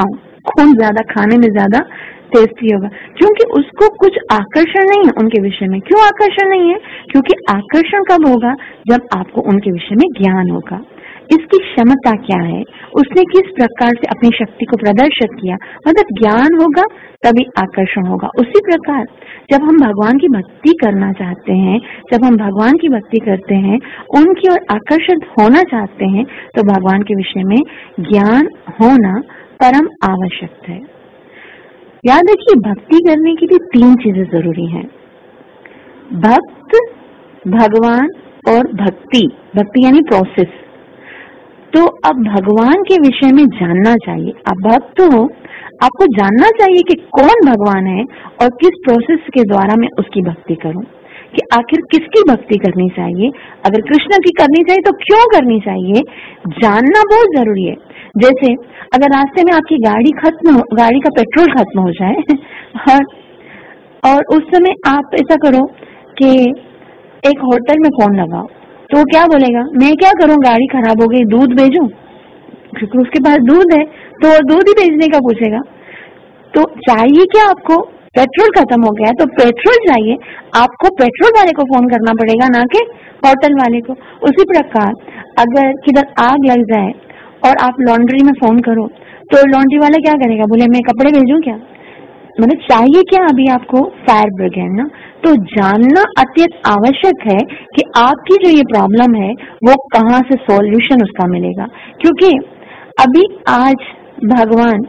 खून ज्यादा खाने में ज्यादा टेस्टी होगा, क्योंकि उसको कुछ आकर्षण नहीं है उनके विषय में। क्यों आकर्षण नहीं है? क्योंकि आकर्षण कब होगा? जब आपको उनके विषय में ज्ञान होगा। इसकी क्षमता क्या है, उसने किस प्रकार से अपनी शक्ति को प्रदर्शित किया, मतलब ज्ञान होगा तभी आकर्षण होगा। उसी प्रकार जब हम भगवान की भक्ति करना चाहते हैं, जब हम भगवान की भक्ति करते हैं, उनकी ओर आकर्षित होना चाहते हैं, तो भगवान के विषय में ज्ञान होना परम आवश्यक है। याद रखिए, भक्ति करने के लिए तीन चीजें जरूरी हैं, भक्त, भगवान और भक्ति। भक्ति यानी प्रोसेस। तो अब भगवान के विषय में जानना चाहिए। आप भक्त हो, आपको जानना चाहिए कि कौन भगवान है और किस प्रोसेस के द्वारा मैं उसकी भक्ति करूं, कि आखिर किसकी भक्ति करनी चाहिए। अगर कृष्ण की करनी चाहिए तो क्यों करनी चाहिए, जानना बहुत जरूरी है। जैसे अगर रास्ते में आपकी गाड़ी खत्म हो, गाड़ी का पेट्रोल खत्म हो जाए और, और उस समय आप ऐसा करो कि एक होटल में फोन लगाओ, तो वो क्या बोलेगा, मैं क्या करूं, गाड़ी खराब हो गई, दूध भेजूं, क्योंकि उसके पास दूध है तो वो दूध ही भेजने का पूछेगा। तो चाहिए क्या आपको, पेट्रोल खत्म हो गया तो पेट्रोल चाहिए, आपको पेट्रोल वाले को फोन करना पड़ेगा, ना कि होटल वाले को। उसी प्रकार अगर किधर आग लग जाए और आप लॉन्ड्री में फोन करो तो लॉन्ड्री वाला क्या करेगा, बोले मैं कपड़े भेजूं क्या, मतलब चाहिए क्या अभी आपको, फायर ब्रिगेड ना। तो जानना अत्यंत आवश्यक है कि आपकी जो ये प्रॉब्लम है वो कहाँ से सॉल्यूशन उसका मिलेगा। क्योंकि अभी आज भगवान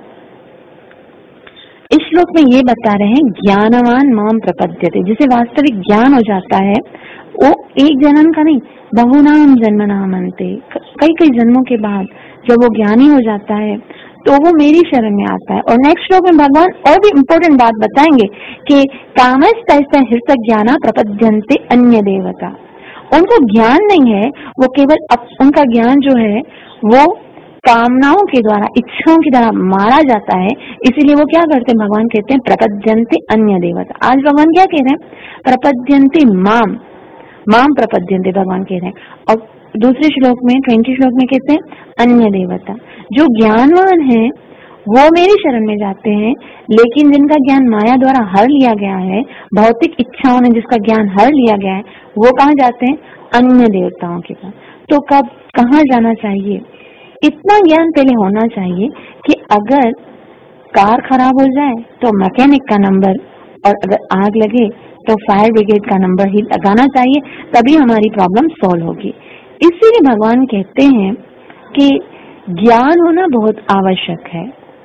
इस श्लोक में ये बता रहे हैं, ज्ञानवान माम प्रपद्यते, जिसे वास्तविक ज्ञान हो जाता है वो एक जन्म का नहीं, बहुनाम जन्मनाम अन्ते, कई कई जन्मों के बाद जब वो ज्ञानी हो जाता है तो वो मेरी शरण में आता है। और नेक्स्ट श्लोक में भगवान और भी इम्पोर्टेंट बात बताएंगे कि कामस्तैसा हृत ज्ञाना प्रपद्यन्ते अन्य देवता। उनको ज्ञान नहीं है, वो केवल अप, उनका ज्ञान जो है वो कामनाओं के द्वारा, इच्छाओं की द्वारा मारा जाता है। इसीलिए वो क्या करते हैं, भगवान कहते हैं प्रपद्यन्ते अन्य देवता। आज भगवान क्या कह रहे हैं, प्रपद्यन्ते माम, माम प्रपद्यन्ते भगवान कह रहे हैं। और दूसरे श्लोक में, ट्वेंटी श्लोक में कहते हैं अन्य देवता। जो ज्ञानवान है वो मेरी शरण में जाते हैं, लेकिन जिनका ज्ञान माया द्वारा हर लिया गया है, भौतिक इच्छाओं ने जिसका ज्ञान हर लिया गया है, वो कहाँ जाते हैं, अन्य देवताओं के पास। तो कब कहाँ जाना चाहिए, इतना ज्ञान पहले होना चाहिए कि अगर कार खराब हो जाए तो मैकेनिक का नंबर, और अगर आग लगे तो फायर ब्रिगेड का नंबर ही लगाना चाहिए, तभी हमारी प्रॉब्लम सॉल्व होगी। इसीलिए भगवान कहते हैं कि ज्ञान होना बहुत आवश्यक है।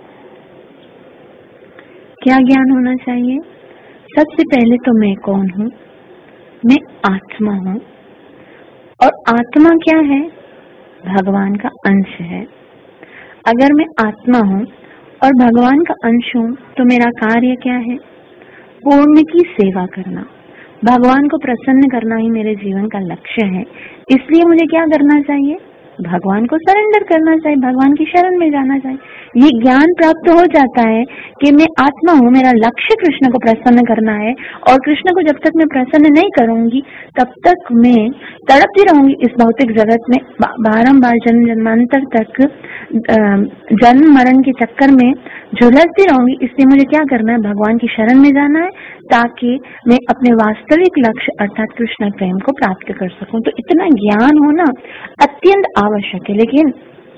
क्या ज्ञान होना चाहिए? सबसे पहले तो मैं कौन हूँ, मैं आत्मा हूँ। और आत्मा क्या है, भगवान का अंश है। अगर मैं आत्मा हूँ और भगवान का अंश हूँ तो मेरा कार्य क्या है, पूर्ण की सेवा करना, भगवान को प्रसन्न करना ही मेरे जीवन का लक्ष्य है। इसलिए मुझे क्या करना चाहिए, भगवान को सरेंडर करना चाहिए, भगवान की शरण में जाना चाहिए। ये ज्ञान प्राप्त हो जाता है कि मैं आत्मा हूँ, मेरा लक्ष्य कृष्ण को प्रसन्न करना है, और कृष्ण को जब तक मैं प्रसन्न नहीं करूंगी तब तक मैं तड़पती रहूंगी इस भौतिक जगत में, बारंबार जन्म जन्मांतर तक जन्म मरण के चक्कर में झुलसती रहूंगी। इसलिए मुझे क्या करना है, भगवान की शरण में जाना है, ताकि मैं अपने वास्तविक लक्ष्य अर्थात कृष्ण प्रेम को प्राप्त कर सकूं। तो इतना ज्ञान होना अत्यंत आवश्यक है। लेकिन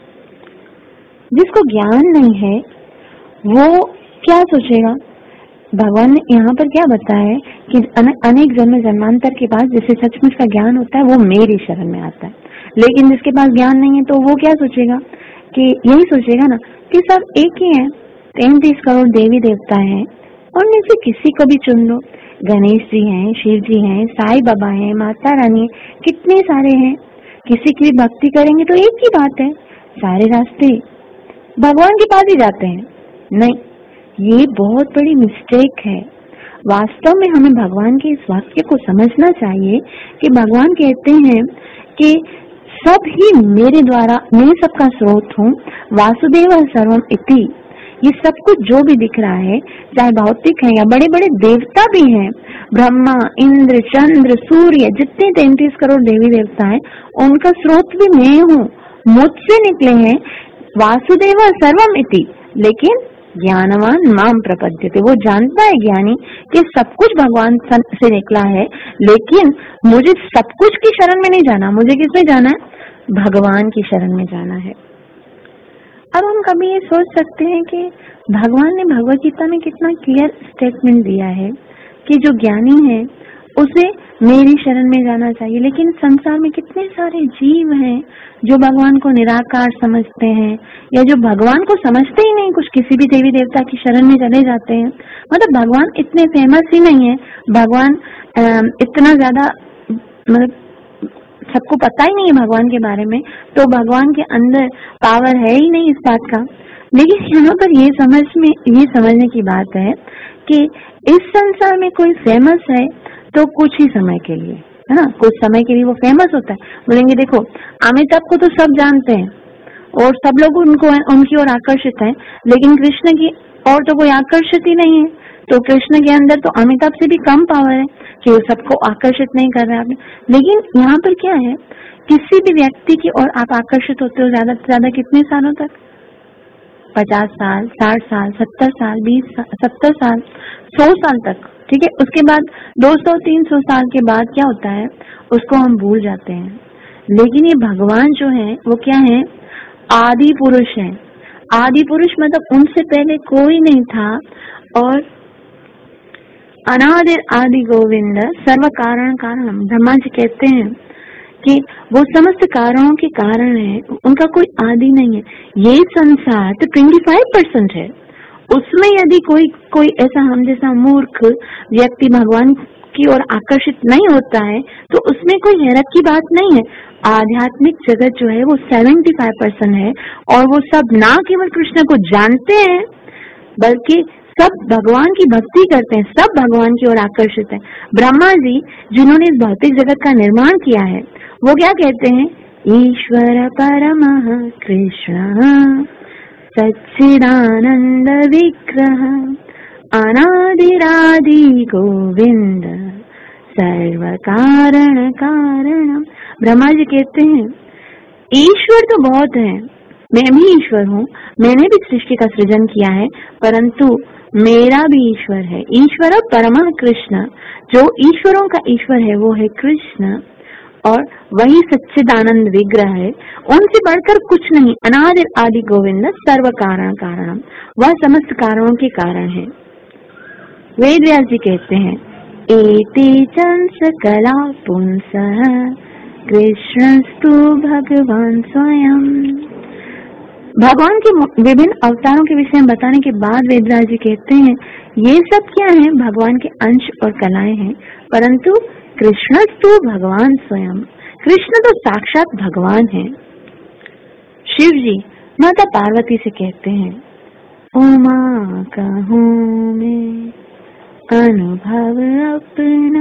जिसको ज्ञान नहीं है वो क्या सोचेगा, भगवान ने यहाँ पर क्या बताया है कि अनेक जन्म जन्मांतर के बाद जिसे सचमुच का ज्ञान होता है वो मेरी शरण में आता है। लेकिन जिसके पास ज्ञान नहीं है तो वो क्या सोचेगा, कि यही सोचेगा ना कि सब एक ही है, तैंतीस करोड़ देवी देवता हैं, उनमें से किसी को भी चुन लो। गणेश जी हैं, शिव जी हैं, साईं बाबा हैं, माता रानी, कितने सारे हैं, किसी की भी भक्ति करेंगे तो एक ही बात है, सारे रास्ते भगवान के पास ही जाते हैं। नहीं, ये बहुत बड़ी मिस्टेक है। वास्तव में हमें भगवान के इस वाक्य को समझना चाहिए कि भगवान कहते हैं कि सब ही मेरे द्वारा, मैं सबका स्रोत हूँ, वासुदेव सर्वम इति। ये सब कुछ जो भी दिख रहा है, चाहे भौतिक है या बड़े बड़े देवता भी हैं, ब्रह्मा, इंद्र, चंद्र, सूर्य, जितने तैंतीस करोड़ देवी देवता हैं, उनका स्रोत भी मैं हूँ, मुझसे निकले हैं, वासुदेव सर्वम इति। लेकिन ज्ञानवान माम प्रपद्यते, वो जानता है ज्ञानी कि सब कुछ भगवान से निकला है, लेकिन मुझे सब कुछ की शरण में नहीं जाना, मुझे किसमें जाना है? भगवान की शरण में जाना है। अब हम कभी ये सोच सकते हैं कि भगवान ने भगवत गीता में कितना क्लियर स्टेटमेंट दिया है कि जो ज्ञानी है उसे मेरी शरण में जाना चाहिए, लेकिन संसार में कितने सारे जीव हैं जो भगवान को निराकार समझते हैं या जो भगवान को समझते ही नहीं, कुछ किसी भी देवी देवता की शरण में चले जाते हैं। मतलब भगवान इतने फेमस ही नहीं है, भगवान इतना ज्यादा मतलब सबको पता ही नहीं है भगवान के बारे में, तो भगवान के अंदर पावर है ही नहीं इस बात का। लेकिन यहाँ पर ये समझ में ये समझने की बात है कि इस संसार में कोई फेमस है तो कुछ ही समय के लिए, है ना, कुछ समय के लिए वो फेमस होता है। बोलेंगे देखो अमिताभ को तो सब जानते हैं और सब लोग उनको उनकी ओर आकर्षित हैं, लेकिन कृष्ण की और तो कोई आकर्षित ही नहीं है, तो कृष्ण के अंदर तो अमिताभ से भी कम पावर है कि वो सबको आकर्षित नहीं कर रहे हैं। लेकिन यहाँ पर क्या है, किसी भी व्यक्ति की ओर आप आकर्षित होते हो ज्यादा से ज्यादा कितने सालों तक? पचास साल, साठ साल, सत्तर साल, बीस सत्तर साल, सौ साल तक, ठीक है। उसके बाद दो सौ तीन सौ साल के बाद क्या होता है, उसको हम भूल जाते हैं। लेकिन ये भगवान जो है वो क्या है? आदि पुरुष है। आदि पुरुष मतलब उनसे पहले कोई नहीं था, और अनादिर आदि गोविंद सर्व कारण कारणम। ब्रह्मा जी कहते हैं कि वो समस्त कारणों के कारण है, उनका कोई आदि नहीं है। ये संसार तो पच्चीस परसेंट है, उसमें यदि कोई कोई ऐसा हम जैसा मूर्ख व्यक्ति भगवान की ओर आकर्षित नहीं होता है तो उसमें कोई हैरत की बात नहीं है। आध्यात्मिक जगत जो है वो पचहत्तर परसेंट है, और वो सब ना केवल कृष्ण को जानते हैं बल्कि सब भगवान की भक्ति करते हैं, सब भगवान की ओर आकर्षित है। ब्रह्मा जी जिन्होंने इस भौतिक जगत का निर्माण किया है वो क्या कहते हैं? ईश्वर परमः कृष्ण सच्चिदानंद विग्रह अनादिरादि गोविंद सर्व कारण कारणम। ब्रह्मा जी कहते हैं ईश्वर तो बहुत है, मैं भी ईश्वर हूँ, मैंने भी सृष्टि का सृजन किया है, परंतु मेरा भी ईश्वर है। ईश्वर परमः कृष्ण, जो ईश्वरों का ईश्वर है वो है कृष्ण, और वही सच्चिदानंद विग्रह है, उनसे बढ़कर कुछ नहीं। अनादि आदि गोविंद सर्व कारण कारणम, वह समस्त कारणों के कारण है। वेद व्यास जी कहते हैं एते चंस कला पुंसः कृष्णस्तु भगवान स्वयं। भगवान के विभिन्न अवतारों के विषय में बताने के बाद वेदव्यास जी कहते हैं ये सब क्या है? भगवान के अंश और कलाएं हैं, परंतु कृष्णस्तु भगवान स्वयं, कृष्ण तो साक्षात भगवान है। शिव जी माता पार्वती से कहते हैं उमा कहूँ मैं अनुभव अपना,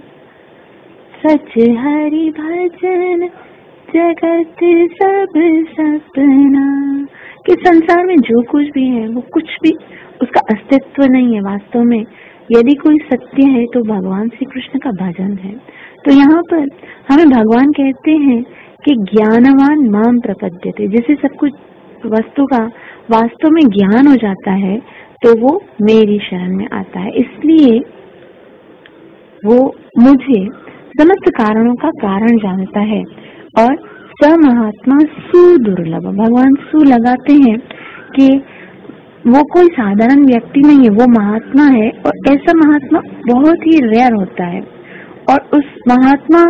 सच हरि भजन जगत सब सपना। कि संसार में जो कुछ भी है वो कुछ भी उसका अस्तित्व नहीं है वास्तव में। यदि कोई सत्य है तो भगवान श्री कृष्ण का भजन है। तो यहाँ पर हमें भगवान कहते हैं कि ज्ञानवान माम प्रपद्यते, जिसे सब कुछ वस्तु का वास्तव में ज्ञान हो जाता है तो वो मेरी शरण में आता है, इसलिए वो मुझे समस्त कारणों का कारण जानता है। और स महात्मा सुदुर्लभ, भगवान सु लगाते हैं कि वो कोई साधारण व्यक्ति नहीं है, वो महात्मा है, और ऐसा महात्मा बहुत ही रेयर होता है। और उस महात्मा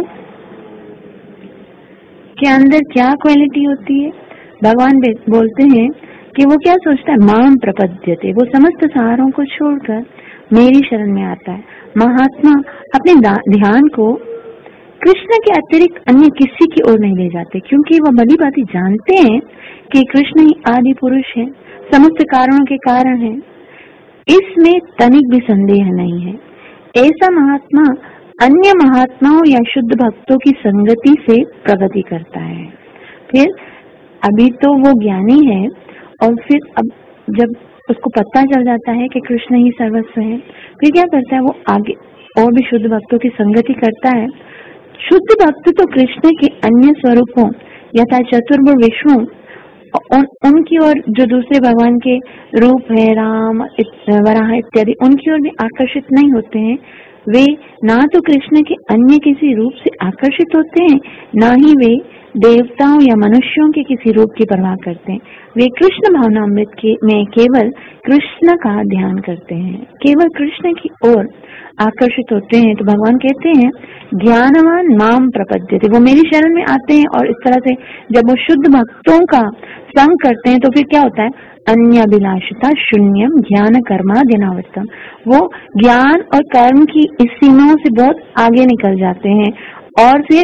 के अंदर क्या क्वालिटी होती है? भगवान बोलते हैं कि वो क्या सोचता है? माम प्रपद्यते, वो समस्त सारों को छोड़कर मेरी शरण में आता है। महात्मा अपने ध्यान को कृष्ण के अतिरिक्त अन्य किसी की ओर नहीं ले जाते, क्योंकि वह भली भांति जानते हैं कि कृष्ण ही आदि पुरुष है, समस्त कारणों के कारण है, इसमें तनिक भी संदेह नहीं है। ऐसा महात्मा अन्य महात्माओं या शुद्ध भक्तों की संगति से प्रगति करता है। फिर अभी तो वो ज्ञानी है, और फिर अब जब उसको पता चल जाता है कि कृष्ण ही सर्वस्व है, फिर क्या करता है? वो आगे और भी शुद्ध भक्तों की संगति करता है। शुद्ध भक्त तो कृष्ण के अन्य स्वरूपों यथा चतुर्भुज विष्णु उन, उनकी ओर जो दूसरे भगवान के रूप है, राम, वराह इत्यादि, उनकी ओर भी आकर्षित नहीं होते हैं। वे ना तो कृष्ण के अन्य किसी रूप से आकर्षित होते हैं, ना ही वे देवताओं या मनुष्यों के किसी रूप की परवाह करते हैं। वे कृष्ण भावनामृत के में केवल कृष्ण का ध्यान करते हैं, केवल कृष्ण की ओर आकर्षित होते हैं। तो भगवान कहते हैं ज्ञानवान माम प्रपद्यते, वो मेरी शरण में आते हैं। और इस तरह से जब वो शुद्ध भक्तों का संग करते हैं तो फिर क्या होता है, अन्य अभिलाषिता शून्यम ज्ञान कर्माद्यनावृतम, वो ज्ञान और कर्म की इस सीमाओं से बहुत आगे निकल जाते हैं और फिर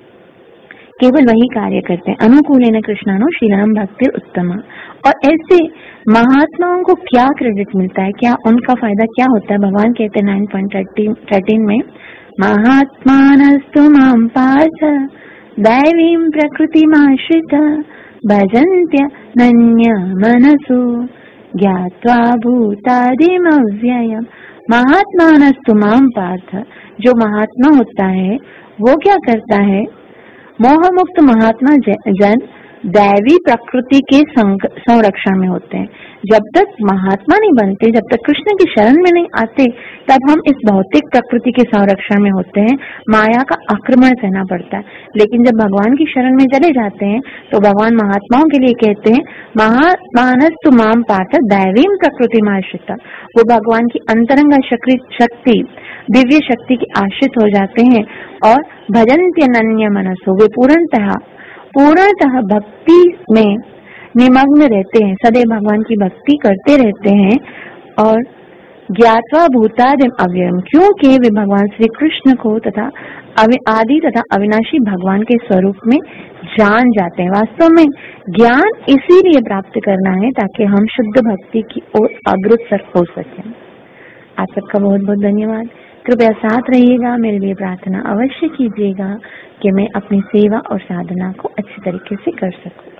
केवल वही कार्य करते हैं। अनुकूलेन कृष्णानो शीलम भक्ति उत्तमा। और ऐसे महात्माओं को क्या क्रेडिट मिलता है, क्या उनका फायदा क्या होता है? भगवान कहते हैं नाइन पॉइंट थर्टीन में, महात्मानस्तु मां पार्थ दैवीं प्रकृतिमाश्रित भजन्त्य नन्य मनसो ज्ञात्वा भूतादिमव्ययम्। महात्मानस्तु मां पार्थ, जो महात्मा होता है वो क्या करता है? मोह मुक्त महात्मा जन दैवी प्रकृति के संरक्षण में होते हैं। जब तक महात्मा नहीं बनते, जब तक कृष्ण की शरण में नहीं आते, तब हम इस भौतिक प्रकृति के संरक्षण में होते हैं, माया का आक्रमण सहना पड़ता है। लेकिन जब भगवान की शरण में चले जाते हैं तो भगवान महात्माओं के लिए कहते हैं महात्मानस्तु मां पार्थ दैवीं प्रकृतिमाश्रिता, वो भगवान की अंतरंग शक्ति, दिव्य शक्ति के आश्रित हो जाते हैं। और भजन्त्यनन्य मनसो, वे पूर्णतः पूर्णतः भक्ति में निमग्न रहते हैं, सदैव भगवान की भक्ति करते रहते हैं। और ज्ञात्वा भूतादिम अव्ययम, क्योंकि वे भगवान श्री कृष्ण को तथा आदि तथा अविनाशी भगवान के स्वरूप में जान जाते हैं। वास्तव में ज्ञान इसीलिए प्राप्त करना है ताकि हम शुद्ध भक्ति की ओर अग्रसर हो सकें। आप सबका बहुत बहुत धन्यवाद। कृपया साथ रहिएगा, मेरे लिए प्रार्थना अवश्य कीजिएगा कि मैं अपनी सेवा और साधना को अच्छी तरीके से कर सकूं।